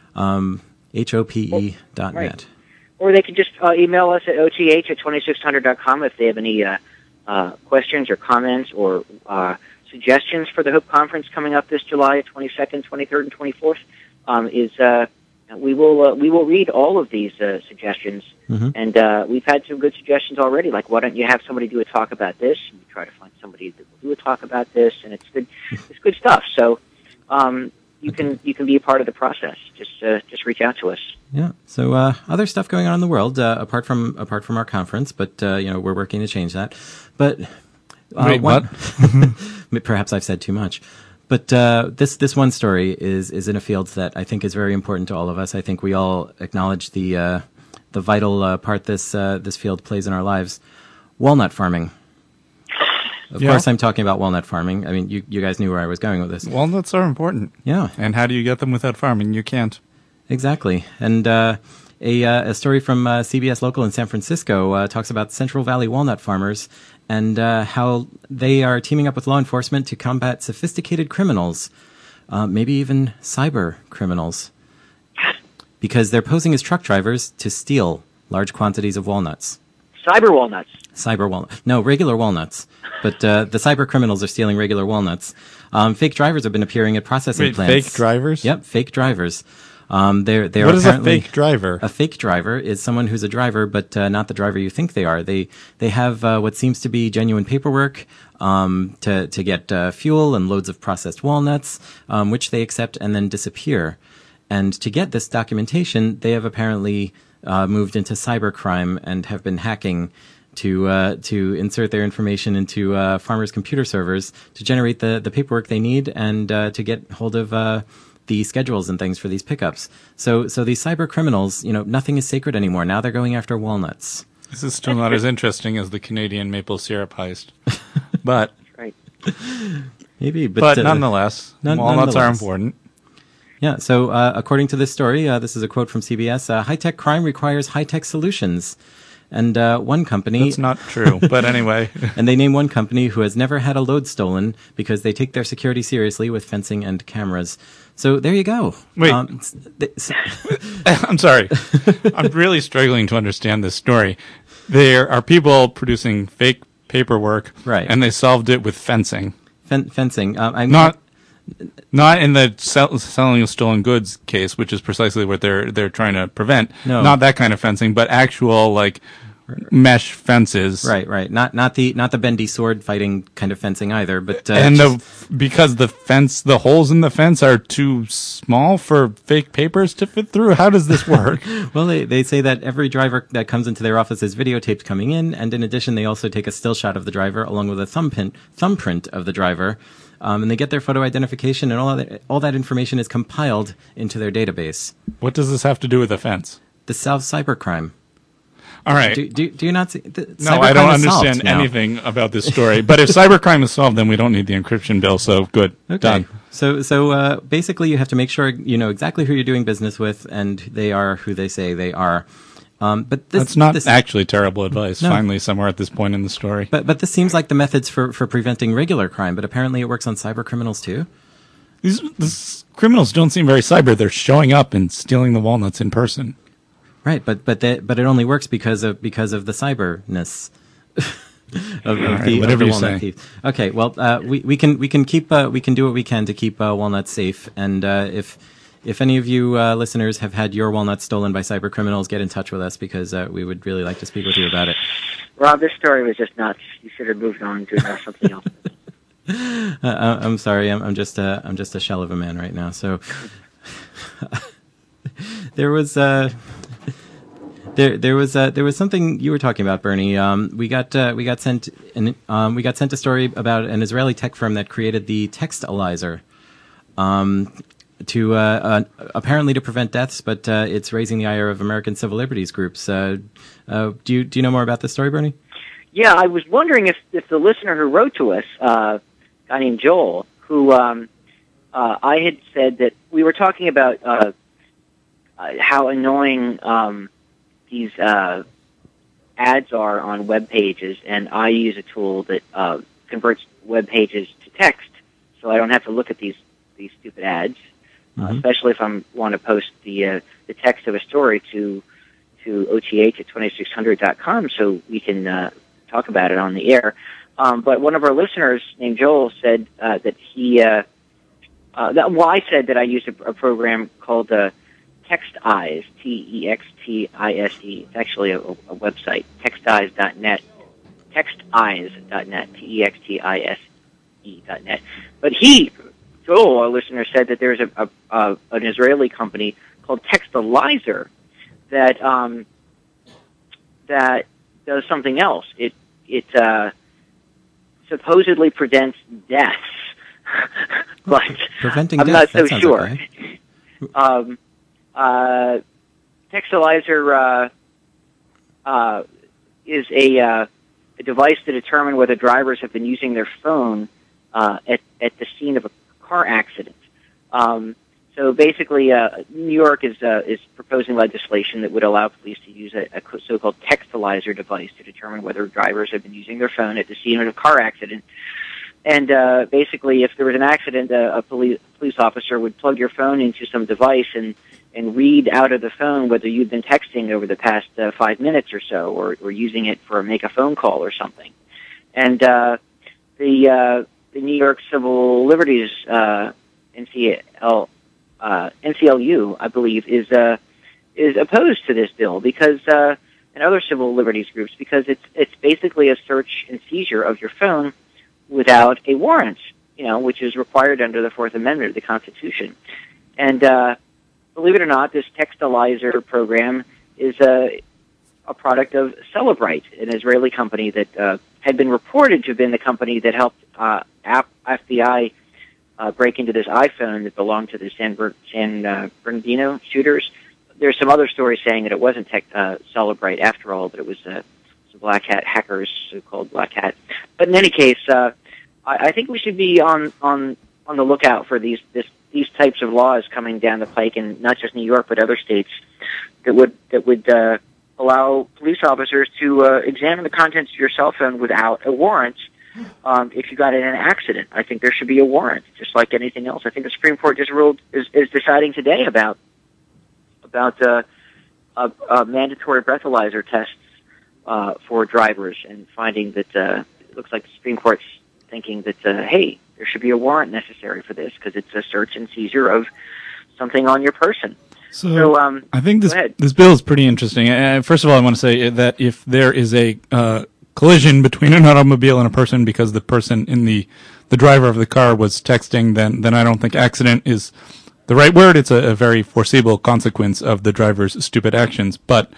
HOPE.net.
Right. Or they can just email us at oth@2600.com if they have any questions or comments or suggestions for the Hope Conference coming up this July 22nd, 23rd, and 24th. We will read all of these suggestions,
mm-hmm.
and we've had some good suggestions already. Like, why don't you have somebody do a talk about this? And we try to find somebody that will do a talk about this, and it's good. It's good stuff. So you can be a part of the process. Just reach out to us.
Yeah. So other stuff going on in the world apart from our conference, but we're working to change that. But
wait, what?
Perhaps I've said too much. But this one story is in a field that I think is very important to all of us. I think we all acknowledge the vital part this field plays in our lives. Walnut farming. Of course, I'm talking about walnut farming. I mean, you guys knew where I was going with this.
Walnuts are important.
Yeah.
And how do you get them without farming? You can't.
Exactly. And a story from CBS Local in San Francisco talks about Central Valley walnut farmers and how they are teaming up with law enforcement to combat sophisticated criminals, maybe even cyber criminals, because they're posing as truck drivers to steal large quantities of walnuts.
Cyber walnuts.
No, regular walnuts. But the cyber criminals are stealing regular walnuts. Fake drivers have been appearing at processing plants.
Fake drivers?
Yep, fake drivers.
What is a fake driver?
A fake driver is someone who's a driver, but not the driver you think they are. They have what seems to be genuine paperwork to get fuel and loads of processed walnuts, which they accept and then disappear. And to get this documentation, they have apparently moved into cybercrime and have been hacking to insert their information into farmers' computer servers to generate the paperwork they need and to get hold of the schedules and things for these pickups. So these cyber criminals, nothing is sacred anymore. Now they're going after walnuts.
This is still not as interesting as the Canadian maple syrup heist, but
right.
Maybe.
But nonetheless, walnuts are important.
Yeah. So according to this story, this is a quote from CBS: "High-tech crime requires high-tech solutions." And one company...
That's not true, but anyway.
And they name one company who has never had a load stolen because they take their security seriously with fencing and cameras. So there you go.
Wait. I'm sorry. I'm really struggling to understand this story. There are people producing fake paperwork,
right?
And they solved it with fencing.
Fencing.
Not in the selling of stolen goods case, which is precisely what they're trying to prevent.
No.
Not that kind of fencing, but actual mesh fences.
Right. Not the bendy sword fighting kind of fencing either. But
because the holes in the fence are too small for fake papers to fit through. How does this work?
Well, they say that every driver that comes into their office is videotaped coming in, and in addition, they also take a still shot of the driver along with a thumbprint of the driver. And they get their photo identification, and all that information is compiled into their database.
What does this have to do with a fence?
This solves cybercrime.
All right.
Do you not see?
No, I don't understand anything about this story. But if cybercrime is solved, then we don't need the encryption bill. So good.
Okay.
Done.
So basically, you have to make sure you know exactly who you're doing business with, and they are who they say they are. But
that's not actually terrible advice.
No.
Finally, somewhere at this point in the story.
But this seems like the methods for preventing regular crime. But apparently, it works on cyber criminals too.
These criminals don't seem very cyber. They're showing up and stealing the walnuts in person.
Right, but it only works because of the cyberness of the walnut thieves. Okay, well, we can do what we can to keep walnuts safe, and if any of you listeners have had your walnuts stolen by cyber criminals, get in touch with us, because we would really like to speak with you about it.
Rob, this story was just nuts. You should have moved on to something else.
I'm sorry, I'm just a shell of a man right now. So there was something you were talking about, Bernie. We got sent a story about an Israeli tech firm that created the Textalyzer, to apparently to prevent deaths, but it's raising the ire of American civil liberties groups. Do you know more about this story, Bernie?
Yeah, I was wondering if the listener who wrote to us, a guy named Joel, who I had said that we were talking about how annoying these ads are on web pages, and I use a tool that converts web pages to text, so I don't have to look at these stupid ads, especially if I want to post the text of a story to OTH at 2600.com, so we can talk about it on the air. But one of our listeners named Joel said that he I said that I used a program called TextEyes, TextIse. It's actually a website, texteyes.net, texteyes.net, TextIse.net. But Joel, our listener, said that there's an Israeli company called Textalyzer that does something else. It supposedly prevents deaths, but
preventing
I'm
death,
not so sure.
Okay.
Textalyzer is a device to determine whether drivers have been using their phone at the scene of a car accident. So basically, New York is proposing legislation that would allow police to use a so-called Textalyzer device to determine whether drivers have been using their phone at the scene of a car accident. And basically, if there was an accident, a police officer would plug your phone into some device and read out of the phone whether you've been texting over the past 5 minutes or so, or using it for make a phone call or something. And the New York Civil Liberties NCLU, I believe, is opposed to this bill because and other civil liberties groups, because it's basically a search and seizure of your phone without a warrant, which is required under the Fourth Amendment of the Constitution. And believe it or not, this Textalyzer program is a product of Cellebrite, an Israeli company that had been reported to have been the company that helped FBI break into this iPhone that belonged to the San Bernardino shooters. There's some other stories saying that it wasn't Cellebrite after all, but it was some black hat hackers, so-called black hat. But in any case, I think we should be on the lookout for these types of laws coming down the pike, and not just New York, but other states that would allow police officers to examine the contents of your cell phone without a warrant. If you got in an accident, I think there should be a warrant, just like anything else. I think the Supreme Court just is deciding today about mandatory breathalyzer tests for drivers, and finding that it looks like the Supreme Court's thinking that hey, there should be a warrant necessary for this because it's a search and seizure of something on your person.
So I think this bill is pretty interesting. First of all, I want to say that if there is a collision between an automobile and a person because the person in the driver of the car was texting, then I don't think accident is the right word. It's a very foreseeable consequence of the driver's stupid actions. But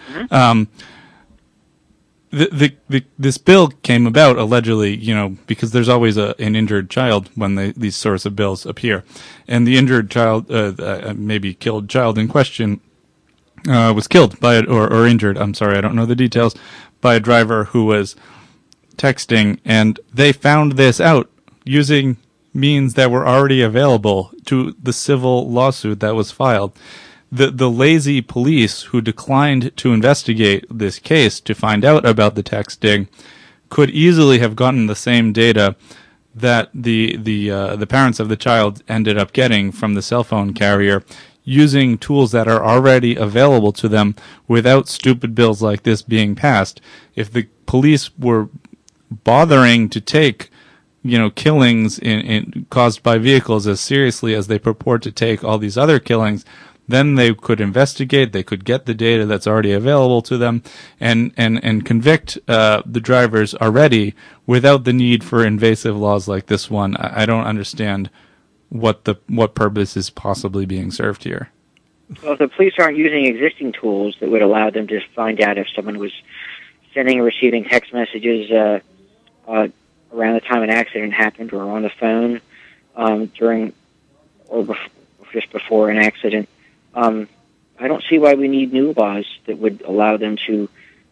this bill came about allegedly, because there's always an injured child when these sorts of bills appear, and the injured child, maybe killed child in question, was killed by it or injured. I'm sorry, I don't know the details, by a driver who was texting, and they found this out using means that were already available to the civil lawsuit that was filed. The lazy police who declined to investigate this case to find out about the texting could easily have gotten the same data that the parents of the child ended up getting from the cell phone carrier using tools that are already available to them without stupid bills like this being passed. If the police were bothering to take, killings caused by vehicles as seriously as they purport to take all these other killings, then they could investigate, they could get the data that's already available to them and convict the drivers already without the need for invasive laws like this one. I don't understand what purpose is possibly being served here.
Well, if the police aren't using existing tools that would allow them to find out if someone was sending or receiving text messages around the time an accident happened, or on the phone during or just before an accident, I don't see why we need new laws that would allow them to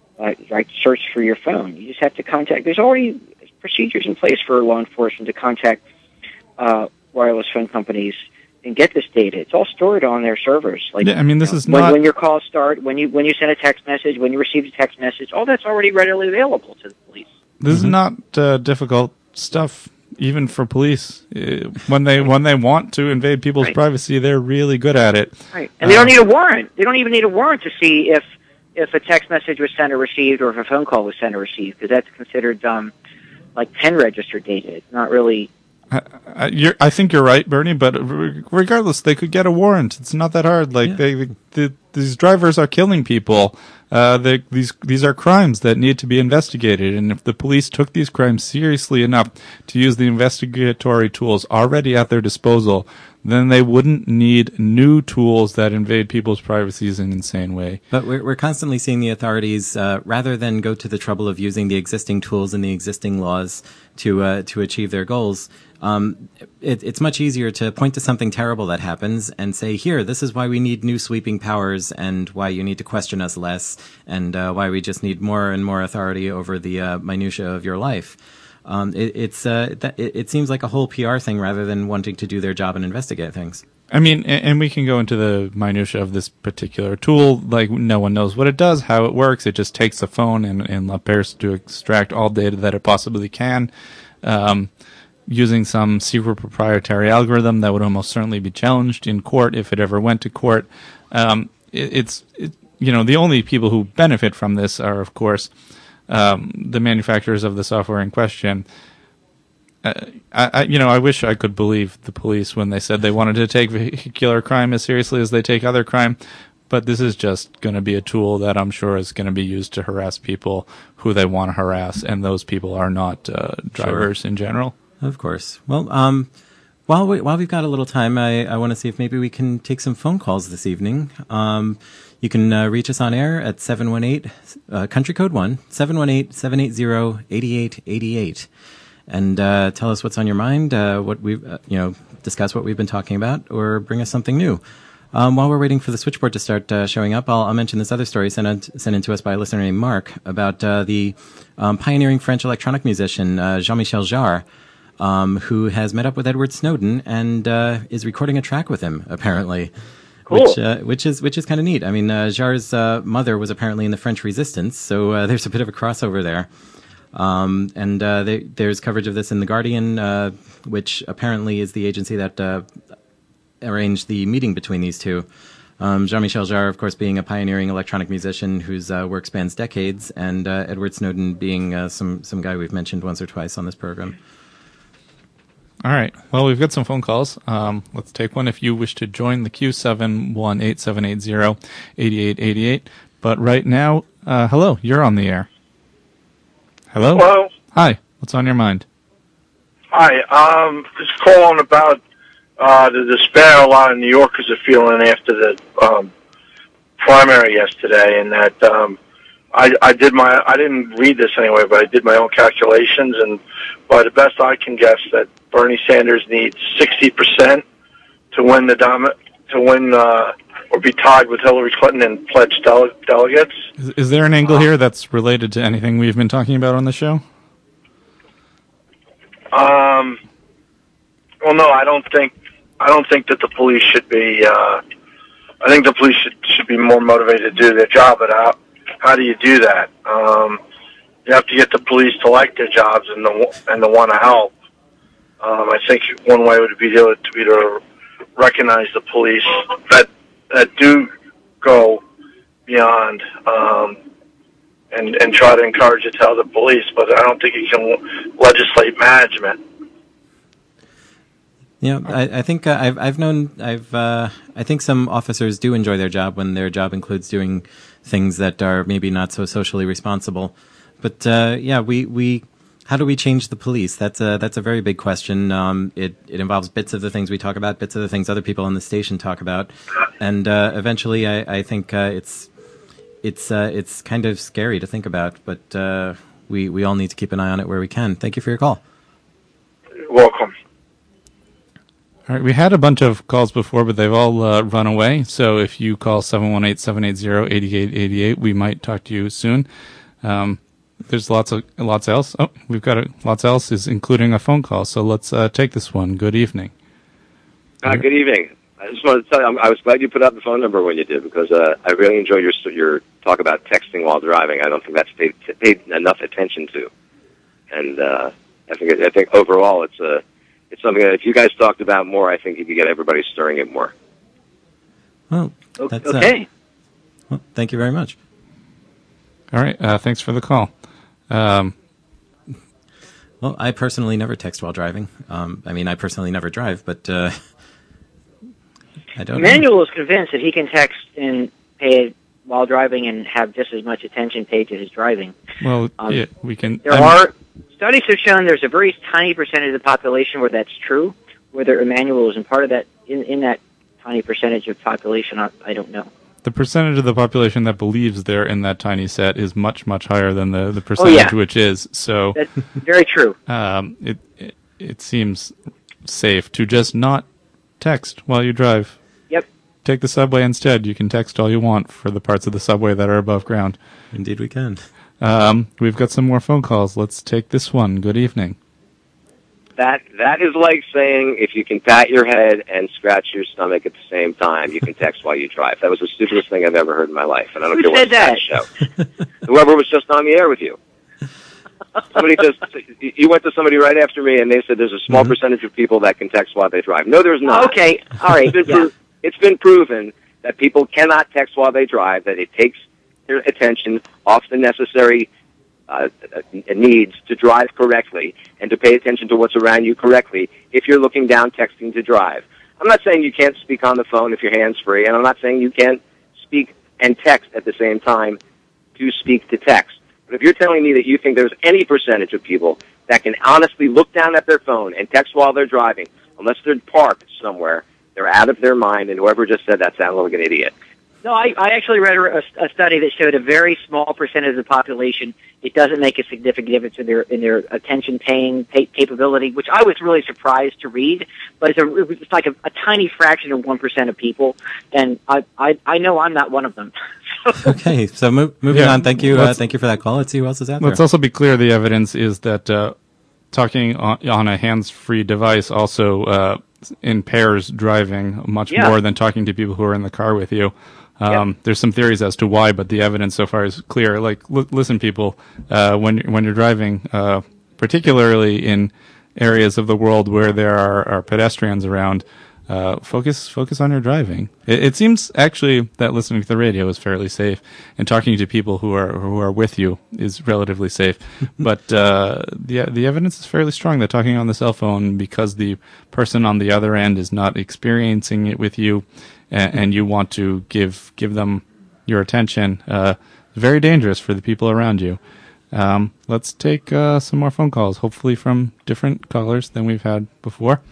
search for your phone. You just have to contact. There's already procedures in place for law enforcement to contact wireless phone companies and get this data. It's all stored on their servers.
This is not
when your calls start, when you send a text message, when you receive a text message, all that's already readily available to the police.
This is not difficult stuff, even for police. When they want to invade people's privacy, they're really good at it.
Right, and they don't need a warrant. They don't even need a warrant to see if a text message was sent or received, or if a phone call was sent or received, because that's considered like pen registered data. It's not really.
I think you're right, Bernie. But regardless, they could get a warrant. It's not that hard. These drivers are killing people. These are crimes that need to be investigated. And if the police took these crimes seriously enough to use the investigatory tools already at their disposal, then they wouldn't need new tools that invade people's privacies in an insane way.
But we're constantly seeing the authorities, rather than go to the trouble of using the existing tools and the existing laws to achieve their goals, it's much easier to point to something terrible that happens and say, here, this is why we need new sweeping powers and why you need to question us less and why we just need more and more authority over the minutiae of your life. It seems like a whole PR thing rather than wanting to do their job and investigate things.
And we can go into the minutia of this particular tool. Like, no one knows what it does, how it works. It just takes a phone and appears to extract all data that it possibly can, using some secret proprietary algorithm that would almost certainly be challenged in court if it ever went to court. The only people who benefit from this are, of course, the manufacturers of the software in question. I wish I could believe the police when they said they wanted to take vehicular crime as seriously as they take other crime, but this is just going to be a tool that I'm sure is going to be used to harass people who they want to harass, and those people are not drivers in general.
Of course. Well, while we've got a little time, I want to see if maybe we can take some phone calls this evening. You can reach us on air at 718 country code 1 718-780-8888, and tell us what's on your mind. What we've discuss what we've been talking about, or bring us something new. While we're waiting for the switchboard to start showing up, I'll mention this other story sent in to us by a listener named Mark about the pioneering French electronic musician Jean-Michel Jarre, who has met up with Edward Snowden and is recording a track with him, apparently. Cool. Which is kind of neat. I mean, Jarre's mother was apparently in the French Resistance, so there's a bit of a crossover there. There's coverage of this in The Guardian, which apparently is the agency that arranged the meeting between these two. Jean-Michel Jarre, of course, being a pioneering electronic musician whose work spans decades, and Edward Snowden being some guy we've mentioned once or twice on this program.
All right. Well, we've got some phone calls. Let's take one if you wish to join the queue, 718-780-8888. But right now, hello, you're on the air. Hello?
Hello.
Hi. What's on your mind?
Hi. Just calling about the despair a lot of New Yorkers are feeling after the primary yesterday, and that I didn't read this anyway, but I did my own calculations, and by the best I can guess, that Bernie Sanders needs 60% to win or be tied with Hillary Clinton and pledge delegates.
Is there an angle here that's related to anything we've been talking about on the show?
Well, no, I don't think that the police should be. I think the police should be more motivated to do their job. But how do you do that? You have to get the police to like their jobs and to want to help. I think one way would be to recognize the police, that do go beyond and try to encourage it to other police, but I don't think you can legislate management.
Yeah, I think I think some officers do enjoy their job when their job includes doing things that are maybe not so socially responsible. But we how do we change the police? That's a very big question. It involves bits of the things we talk about, bits of the things other people on the station talk about, and eventually I think it's kind of scary to think about. But we all need to keep an eye on it where we can. Thank you for your call.
You're welcome.
All right, we had a bunch of calls before, but they've all run away. So if you call 718-780-8888, we might talk to you soon. There's lots else. Oh, we've got lots else, is including a phone call. So let's take this one. Good evening.
Good evening. I just wanted to tell you, I was glad you put out the phone number when you did, because I really enjoyed your talk about texting while driving. I don't think that's paid enough attention to, and I think overall it's something that if you guys talked about more, I think you could get everybody stirring it more.
Well, that's
okay.
Well, thank you very much.
All right, thanks for the call.
Well, I personally never text while driving. I personally never drive, but I don't
Emmanuel is convinced that he can text and pay while driving and have just as much attention paid to his driving.
Well, yeah, we can.
There are studies have shown there's a very tiny percentage of the population where that's true. Whether Emmanuel isn't part of that, in that tiny percentage of population, I don't know.
The percentage of the population that believes they're in that tiny set is much, much higher than the percentage which is. So
that's very true.
It seems safe to just not text while you drive.
Yep.
Take the subway instead. You can text all you want for the parts of the subway that are above ground.
Indeed we can.
We've got some more phone calls. Let's take this one. Good evening.
That is like saying if you can pat your head and scratch your stomach at the same time, you can text while you drive. That was the stupidest thing I've ever heard in my life, and I don't care what that show. Whoever was just on the air with you. You went to somebody right after me, and they said there's a small percentage of people that can text while they drive. No, there's not.
Okay, all right.
It's been proven that people cannot text while they drive, that it takes their attention off the necessary needs to drive correctly and to pay attention to what's around you correctly if you're looking down texting to drive. I'm not saying you can't speak on the phone if you're hands-free, and I'm not saying you can't speak and text at the same time to speak to text. But if you're telling me that you think there's any percentage of people that can honestly look down at their phone and text while they're driving, unless they're parked somewhere, they're out of their mind, and whoever just said that sounds like an idiot.
No, I actually read a study that showed a very small percentage of the population. It doesn't make a significant difference in their attention-paying capability, which I was really surprised to read. But it's like a tiny fraction of 1% of people, and I know I'm not one of them.
Okay, so moving on. Thank you for that call. Let's see who else is out there.
Let's also be clear: the evidence is that talking on a hands-free device also impairs driving much more than talking to people who are in the car with you. There's some theories as to why, but the evidence so far is clear. Like, listen, people, when you're driving, particularly in areas of the world where there are pedestrians around, focus on your driving. It seems actually that listening to the radio is fairly safe, and talking to people who are with you is relatively safe. But the evidence is fairly strong that talking on the cell phone, because the person on the other end is not experiencing it with you, and you want to give them your attention, very dangerous for the people around you. Let's take some more phone calls, hopefully from different callers than we've had before.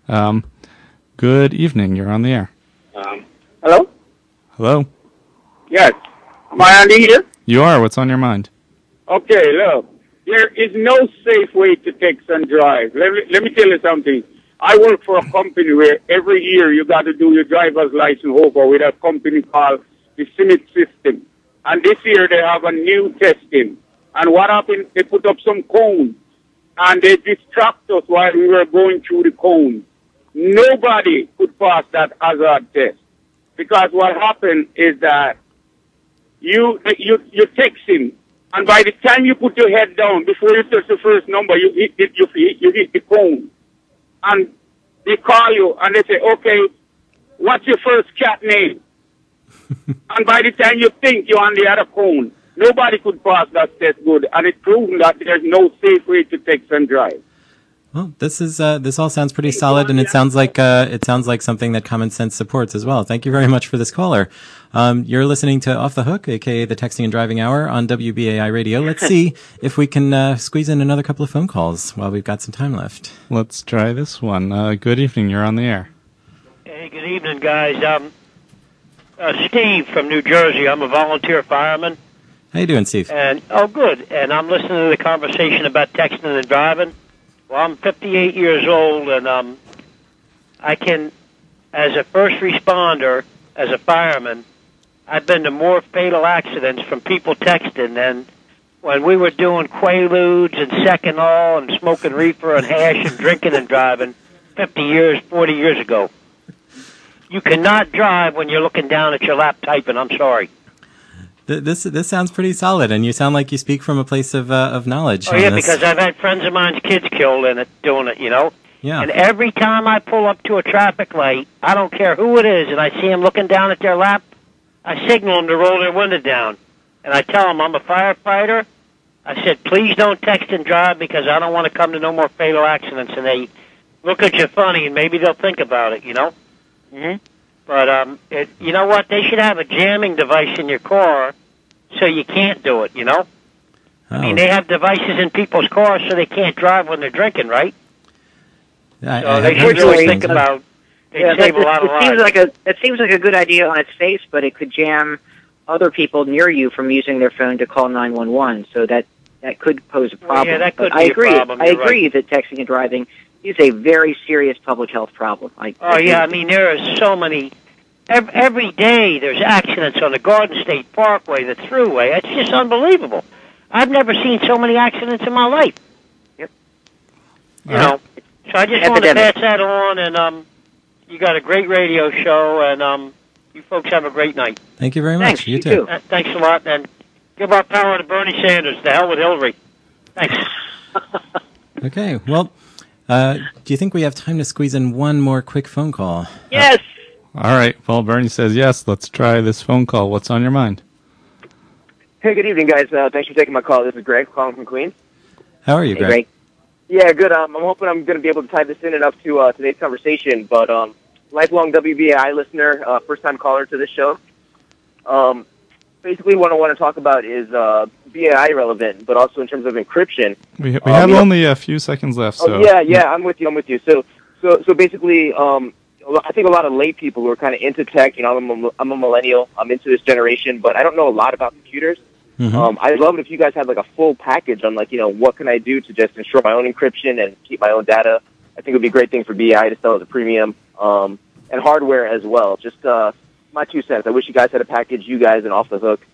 Good evening. You're on the air.
Hello?
Hello?
Yes. Am I on the air?
You are. What's on your mind?
Okay, look. There is no safe way to text and drive. Let me tell you something. I work for a company where every year you got to do your driver's license over with a company called the CIMIT system. And this year they have a new testing. And what happened, they put up some cones. And they distracted us while we were going through the cones. Nobody could pass that hazard test. Because what happened is that you're texting. And by the time you put your head down, before you touch the first number, you hit the cone. And they call you and they say, okay, what's your first cat name? And by the time you think you're on the other phone, nobody could pass that test good. And it's proven that there's no safe way to text and drive.
Well, this all sounds pretty solid, and it sounds like something that common sense supports as well. Thank you very much for this caller. You're listening to Off the Hook, aka the Texting and Driving Hour on WBAI Radio. Let's see if we can squeeze in another couple of phone calls while we've got some time left.
Let's try this one. Good evening. You're on the air.
Hey, good evening, guys. Steve from New Jersey. I'm a volunteer fireman.
How you doing, Steve?
And good. And I'm listening to the conversation about texting and driving. Well, I'm 58 years old, and I can, as a first responder, as a fireman, I've been to more fatal accidents from people texting than when we were doing Quaaludes and Second All and smoking reefer and hash and drinking and driving 40 years ago. You cannot drive when you're looking down at your lap typing. I'm sorry.
This sounds pretty solid, and you sound like you speak from a place of knowledge.
Oh, yeah, because I've had friends of mine's kids killed in it, doing it, you know?
Yeah.
And every time I pull up to a traffic light, I don't care who it is, and I see them looking down at their lap, I signal them to roll their window down. And I tell them I'm a firefighter. I said, please don't text and drive because I don't want to come to no more fatal accidents. And they look at you funny, and maybe they'll think about it, you know? Mm-hmm. But, you know what? They should have a jamming device in your car so you can't do it, you know? I mean, they have devices in people's cars so they can't drive when they're drinking, right? So they should really think about, save a lot of lives.
It seems like a good idea on its face, but it could jam other people near you from using their phone to call 911, so that could pose a problem.
Yeah, that could
but
be a problem.
I agree that texting and driving is a very serious public health problem.
I mean, there are so many. Every day there's accidents on the Garden State Parkway, the Thruway. It's just unbelievable. I've never seen so many accidents in my life.
Yep.
You know, so I just want to pass that on, and you got a great radio show, and you folks have a great night.
Thank you very much.
Thanks,
you too.
Thanks a lot, and give our power to Bernie Sanders. The hell with Hillary. Thanks.
Okay, well, do you think we have time to squeeze in one more quick phone call?
Yes.
All right. Well, Bernie says yes. Let's try this phone call. What's on your mind?
Hey, good evening, guys. Thanks for taking my call. This is Greg calling from Queens.
How are you, Greg?
Yeah, good. I'm hoping I'm going to be able to tie this in enough to today's conversation, but lifelong WBAI listener, first-time caller to this show. Basically, what I want to talk about is BAI relevant, but also in terms of encryption.
We have only a few seconds left. So.
Oh, yeah, I'm with you. So basically, I think a lot of lay people who are kind of into tech, you know, I'm a millennial, I'm into this generation, but I don't know a lot about computers.
Mm-hmm.
I'd love it if you guys had like a full package on like, you know, what can I do to just ensure my own encryption and keep my own data. I think it would be a great thing for BI to sell as a premium, and hardware as well. Just my 2 cents. I wish you guys had a package, you guys and Off the Hook,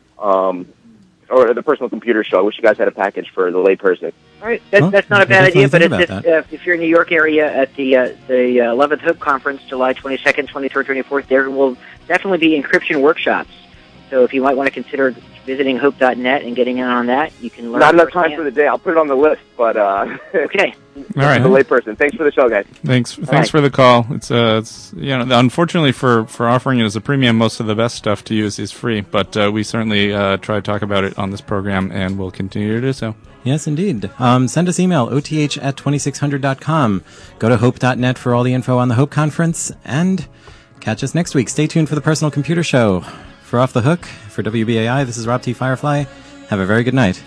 or the Personal Computer Show. I wish you guys had a package for the layperson.
All right, that's not a bad idea, but if you're in New York area at the 11th Hook Conference, July 22nd, 23rd, 24th, there will definitely be encryption workshops. So if you might want to consider visiting hope.net and getting in on that, you can learn.
Not enough time for the day. I'll put it on the list, but
okay.
All right.
The layperson. Thanks for the show, guys.
Thanks for the call. It's you know, unfortunately for offering it as a premium, most of the best stuff to use is free, but we certainly try to talk about it on this program, and we'll continue to do so.
Yes, indeed. Send us email, oth@2600.com. Go to hope.net for all the info on the Hope Conference, and catch us next week. Stay tuned for the Personal Computer Show. For Off the Hook, for WBAI, this is Rob T. Firefly. Have a very good night.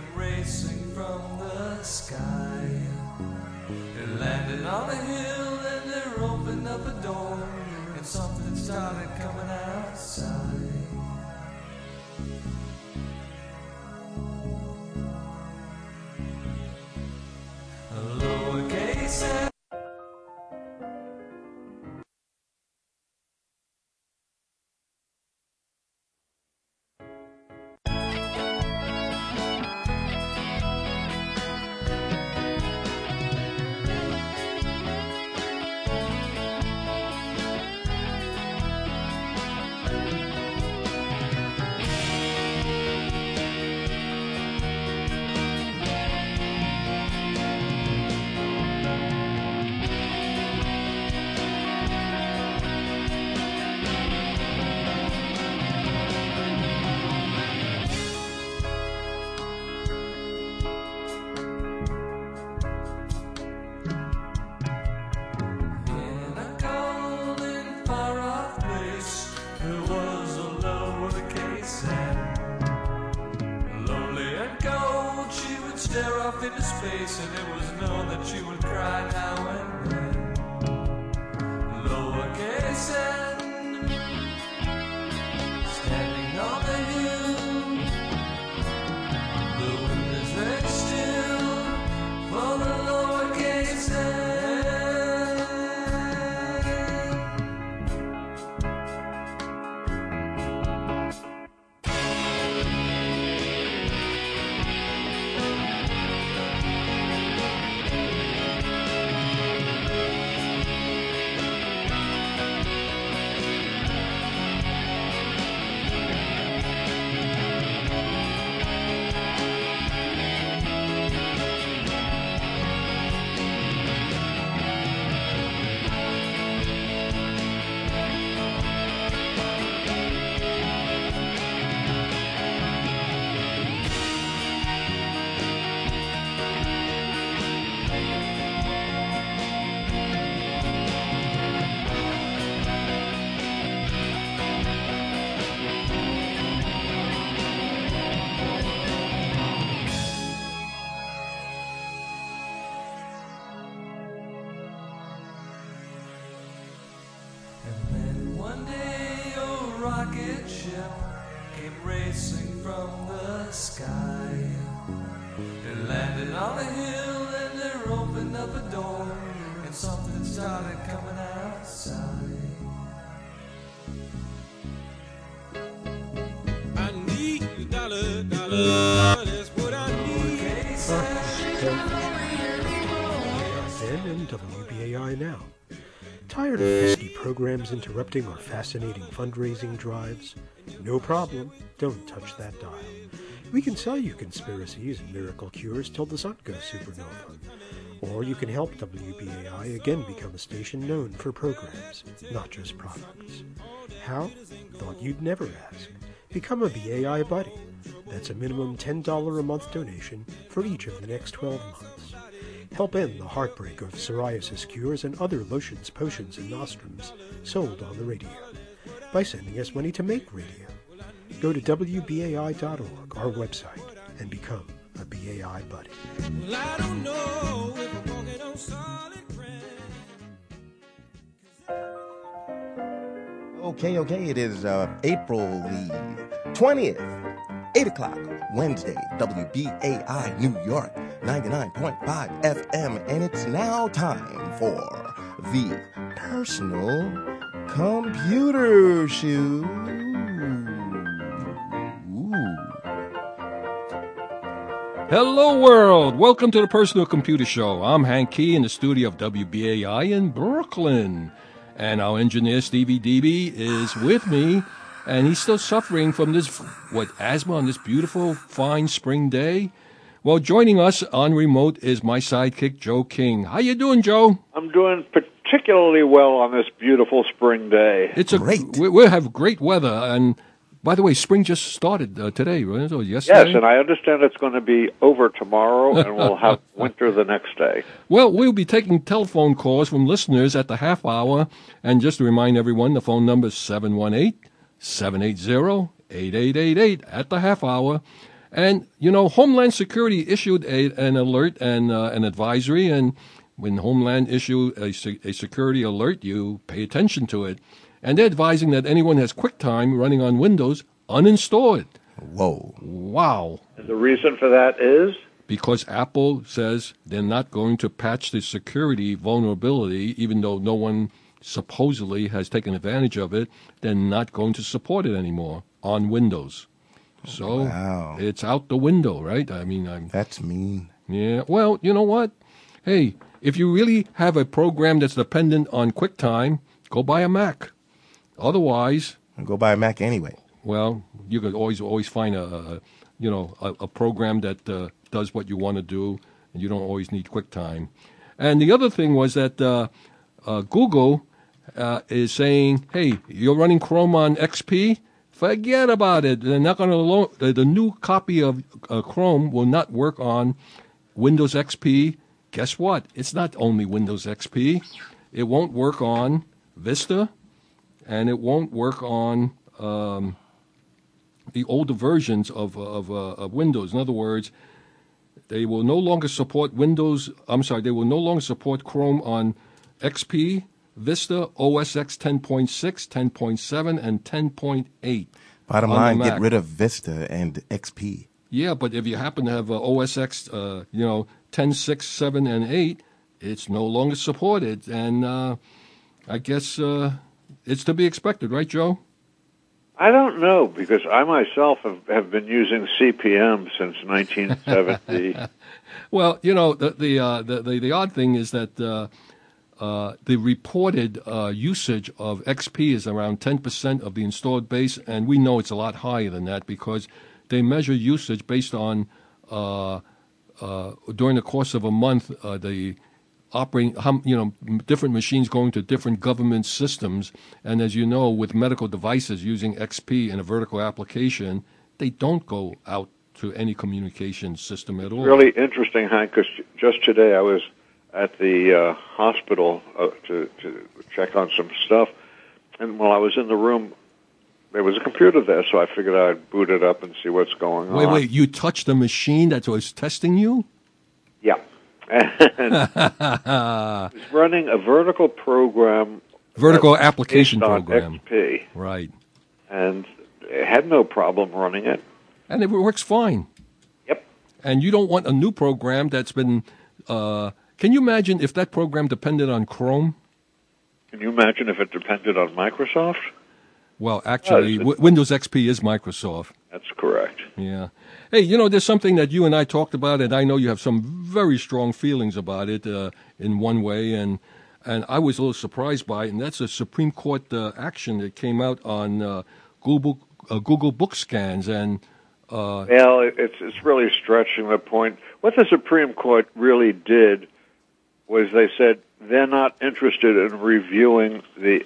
came racing from the sky. It landed on a hill and there opened up a door, and something started coming outside. A lowercase stare off into space, and it was known that she would cry now and then. Lowercase n, standing on the hill. The wind is very still for the lowercase n. Rocket ship came racing from the sky. It landed on a hill and there opened up a door, and something started coming outside. I need a dollar, that's what I need.
And WBAI Now. Tired of pesky programs interrupting our fascinating fundraising drives? No problem. Don't touch that dial. We can sell you conspiracies and miracle cures till the sun goes supernova. Or you can help WBAI again become a station known for programs, not just products. How? Thought you'd never ask. Become a BAI buddy. That's a minimum $10 a month donation for each of the next 12 months. Help end the heartbreak of psoriasis cures and other lotions, potions, and nostrums sold on the radio by sending us money to make radio. Go to WBAI.org, our website, and become a BAI buddy.
Well, I don't know if I'm walking on solid ground.
Okay, it is April the 20th. 8 o'clock, Wednesday, WBAI New York, 99.5 FM, and it's now time for the Personal Computer Show.
Hello, world. Welcome to the Personal Computer Show. I'm Hank Key in the studio of WBAI in Brooklyn, and our engineer, Stevie DB, is with me. And he's still suffering from this, asthma on this beautiful, fine spring day? Well, joining us on remote is my sidekick, Joe King. How you doing, Joe?
I'm doing particularly well on this beautiful spring day.
It's great. We'll have great weather. And, by the way, spring just started today, right? Or yesterday?
Yes, and I understand it's going to be over tomorrow, and we'll have winter the next day.
Well, we'll be taking telephone calls from listeners at the half hour. And just to remind everyone, the phone number is 718-780-8888 at the half hour. And, Homeland Security issued an alert and an advisory, and when Homeland issue a security alert, you pay attention to it. And they're advising that anyone who has QuickTime running on Windows, uninstall it.
Whoa.
Wow.
And the reason for that is?
Because Apple says they're not going to patch the security vulnerability, even though no one supposedly has taken advantage of it. They're not going to support it anymore on Windows. So It's out the window, right? I mean,
that's mean.
Yeah. Well, you know what? Hey, if you really have a program that's dependent on QuickTime, go buy a Mac. Otherwise,
go buy a Mac anyway.
Well, you could always find a program that does what you want to do, and you don't always need QuickTime. And the other thing was that Google is saying, hey, you're running Chrome on XP? Forget about it. They're not going to the new copy of Chrome will not work on Windows XP. Guess what? It's not only Windows XP. It won't work on Vista, and it won't work on the older versions of Windows. In other words, they will no longer support they will no longer support Chrome on XP, Vista, OS X 10.6, 10.7, and 10.8.
Bottom line, get rid of Vista and XP.
Yeah, but if you happen to have OS X, 10, 6, 7, and 8, it's no longer supported. And I guess it's to be expected, right, Joe?
I don't know, because I myself have been using CP/M since 1970.
Well, the odd thing is that the reported usage of XP is around 10% of the installed base, and we know it's a lot higher than that because they measure usage based on during the course of a month the operating, different machines going to different government systems. And as you know, with medical devices using XP in a vertical application, they don't go out to any communication system at all.
Really interesting, Hank, because just today I was at the hospital to check on some stuff. And while I was in the room, there was a computer there, so I figured I'd boot it up and see what's going on.
Wait, you touched the machine that was testing you?
Yeah. And it's running a vertical program.
Vertical application
based on
program.
XP.
Right.
And it had no problem running it.
And it works fine.
Yep.
And you don't want a new program that's been... can you imagine if that program depended on Chrome?
Can you imagine if it depended on Microsoft?
Well, actually, Windows XP is Microsoft.
That's correct.
Yeah. Hey, there's something that you and I talked about, and I know you have some very strong feelings about it in one way, and I was a little surprised by it, and that's a Supreme Court action that came out on Google Book Scans. And
well, it's really stretching the point. What the Supreme Court really did was they said they're not interested in reviewing the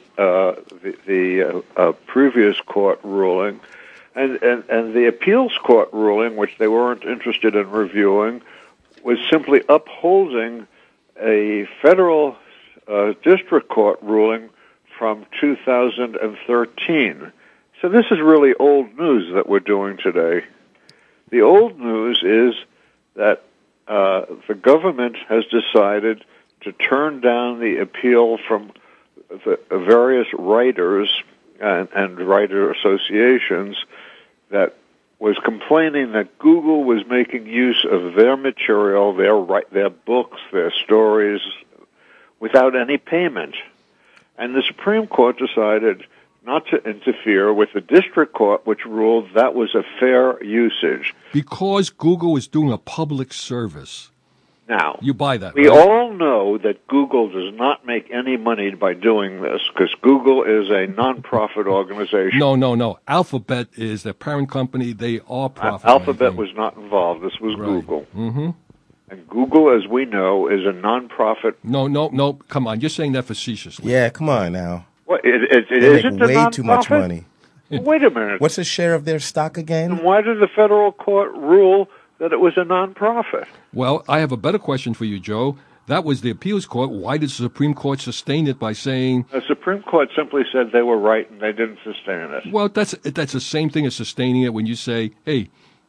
previous court ruling. And the appeals court ruling, which they weren't interested in reviewing, was simply upholding a federal district court ruling from 2013. So this is really old news that we're doing today. The old news is that the government has decided to turn down the appeal from the various writers and writer associations that was complaining that Google was making use of their material, their books, their stories, without any payment. And the Supreme Court decided not to interfere with the district court, which ruled that was a fair usage.
Because Google is doing a public service.
Now,
you buy that,
we
right?
all know that Google does not make any money by doing this because Google is a non-profit organization.
No. Alphabet is their parent company. They are profit.
Alphabet was not involved. This was
right.
Google.
Mm-hmm.
And Google, as we know, is a non-profit.
No. Come on. You're saying that facetiously.
Yeah, come on now.
What,
they
isn't
make way
a non-profit?
too much money.
Well, wait a minute.
What's the share of their stock again?
And why did the federal court rule that it was a non-profit?
Well, I have a better question for you, Joe. That was the appeals court. Why did the Supreme Court sustain it by saying...
The Supreme Court simply said they were right and they didn't sustain it.
Well, that's the same thing as sustaining it when you say, hey,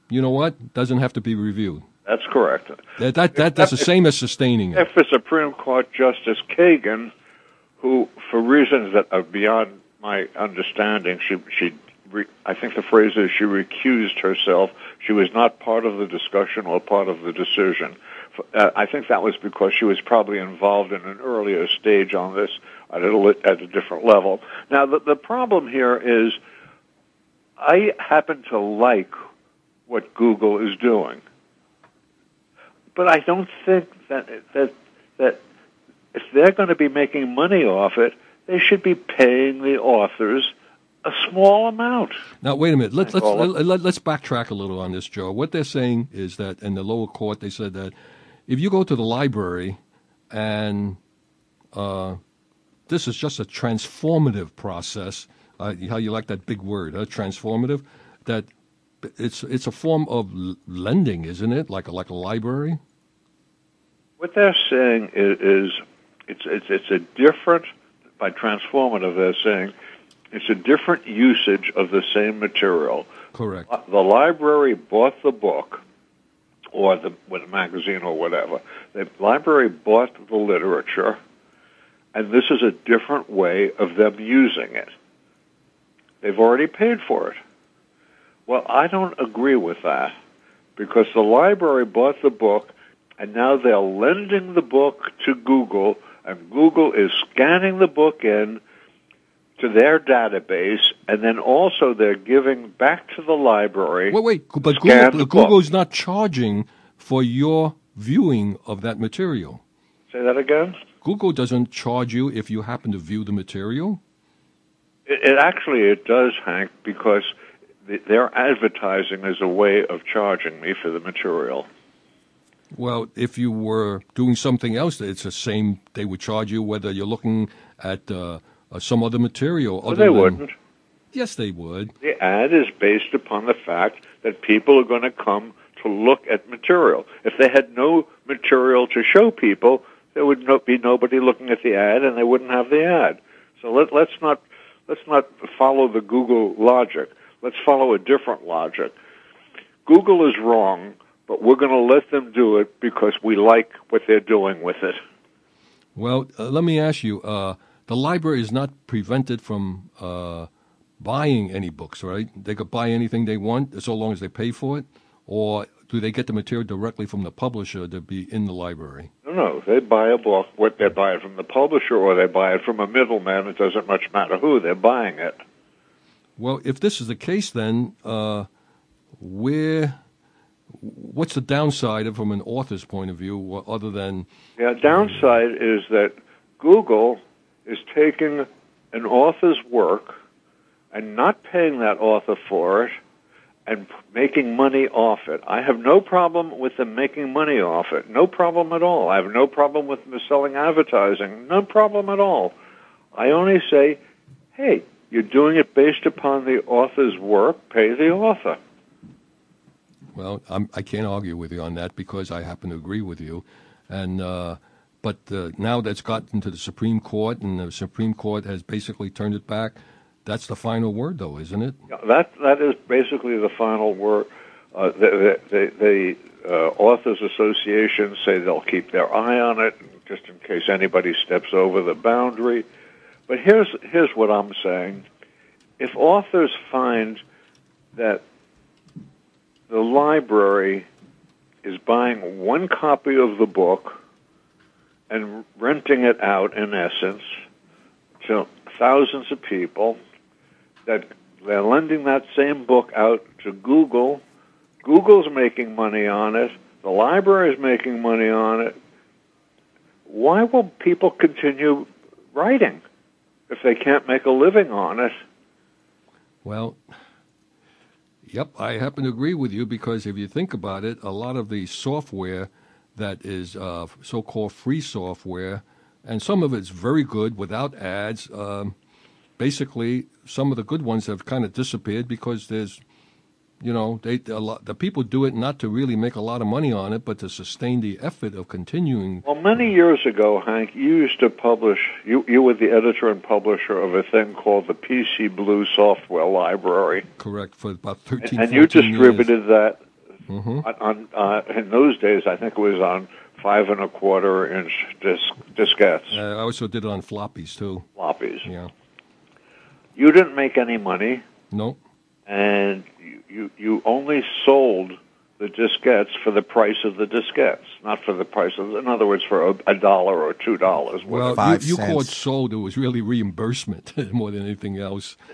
you know what? Doesn't have to be reviewed.
That's correct.
That's the same as sustaining it.
If the Supreme Court Justice Kagan, who, for reasons that are beyond my understanding, I think the phrase is she recused herself. She was not part of the discussion or part of the decision. I think that was because she was probably involved in an earlier stage on this at a different level. Now, the problem here is I happen to like what Google is doing, but I don't think that if they're going to be making money off it, they should be paying the authors a small amount.
Now, wait a minute. Let's backtrack a little on this, Joe. What they're saying is that in the lower court, they said that if you go to the library and this is just a transformative process, how you like that big word, transformative, that it's a form of lending, isn't it? Like a library?
What they're saying is it's a different, by transformative, they're saying it's a different usage of the same material.
Correct.
The library bought the book, or the magazine or whatever. The library bought the literature, and this is a different way of them using it. They've already paid for it. Well, I don't agree with that, because the library bought the book, and now they're lending the book to Google, and Google is scanning the book in to their database, and then also they're giving back to the library.
But Google's not charging for your viewing of that material.
Say that again?
Google doesn't charge you if you happen to view the material?
It does, Hank, because their advertising is a way of charging me for the material.
Well, if you were doing something else, it's the same. They would charge you whether you're looking at some other material.
Well, they wouldn't.
Yes, they would.
The ad is based upon the fact that people are going to come to look at material. If they had no material to show people, there would be nobody looking at the ad, and they wouldn't have the ad. So let's not follow the Google logic. Let's follow a different logic. Google is wrong, but we're going to let them do it because we like what they're doing with it.
Well, let me ask you, the library is not prevented from buying any books, right? They could buy anything they want so long as they pay for it? Or do they get the material directly from the publisher to be in the library?
No, they buy a book. What they buy it from the publisher, or they buy it from a middleman. It doesn't much matter who. They're buying it.
Well, if this is the case, then what's the downside from an author's point of view, other than...
Yeah, downside is that Google is taking an author's work and not paying that author for it and making money off it. I have no problem with them making money off it. No problem at all. I have no problem with them selling advertising. No problem at all. I only say, hey, you're doing it based upon the author's work, pay the author.
Well, I can't argue with you on that because I happen to agree with you. And but now that's gotten to the Supreme Court, and the Supreme Court has basically turned it back. That's the final word, though, isn't it?
Yeah, that is basically the final word. The Authors Association say they'll keep their eye on it just in case anybody steps over the boundary. But here's what I'm saying. If authors find that the library is buying one copy of the book and renting it out, in essence, to thousands of people, that they're lending that same book out to Google. Google's making money on it. The library's making money on it. Why will people continue writing if they can't make a living on it?
Well, yep, I happen to agree with you because if you think about it, a lot of the software that is so-called free software, and some of it's very good without ads, basically some of the good ones have kind of disappeared because there's, the people do it not to really make a lot of money on it, but to sustain the effort of continuing.
Well, many years ago, Hank, you used to publish, you were the editor and publisher of a thing called the PC Blue Software Library.
Correct, for about 13,
and you distributed
years.
In those days, I think it was on 5 1/4 inch diskettes.
I also did it on floppies too.
Floppies.
Yeah.
You didn't make any money.
Nope.
And you only sold the diskettes for the price of the diskettes, not for the price of. In other words, for $1 or $2.
Well, you called sold. It was really reimbursement more than anything else.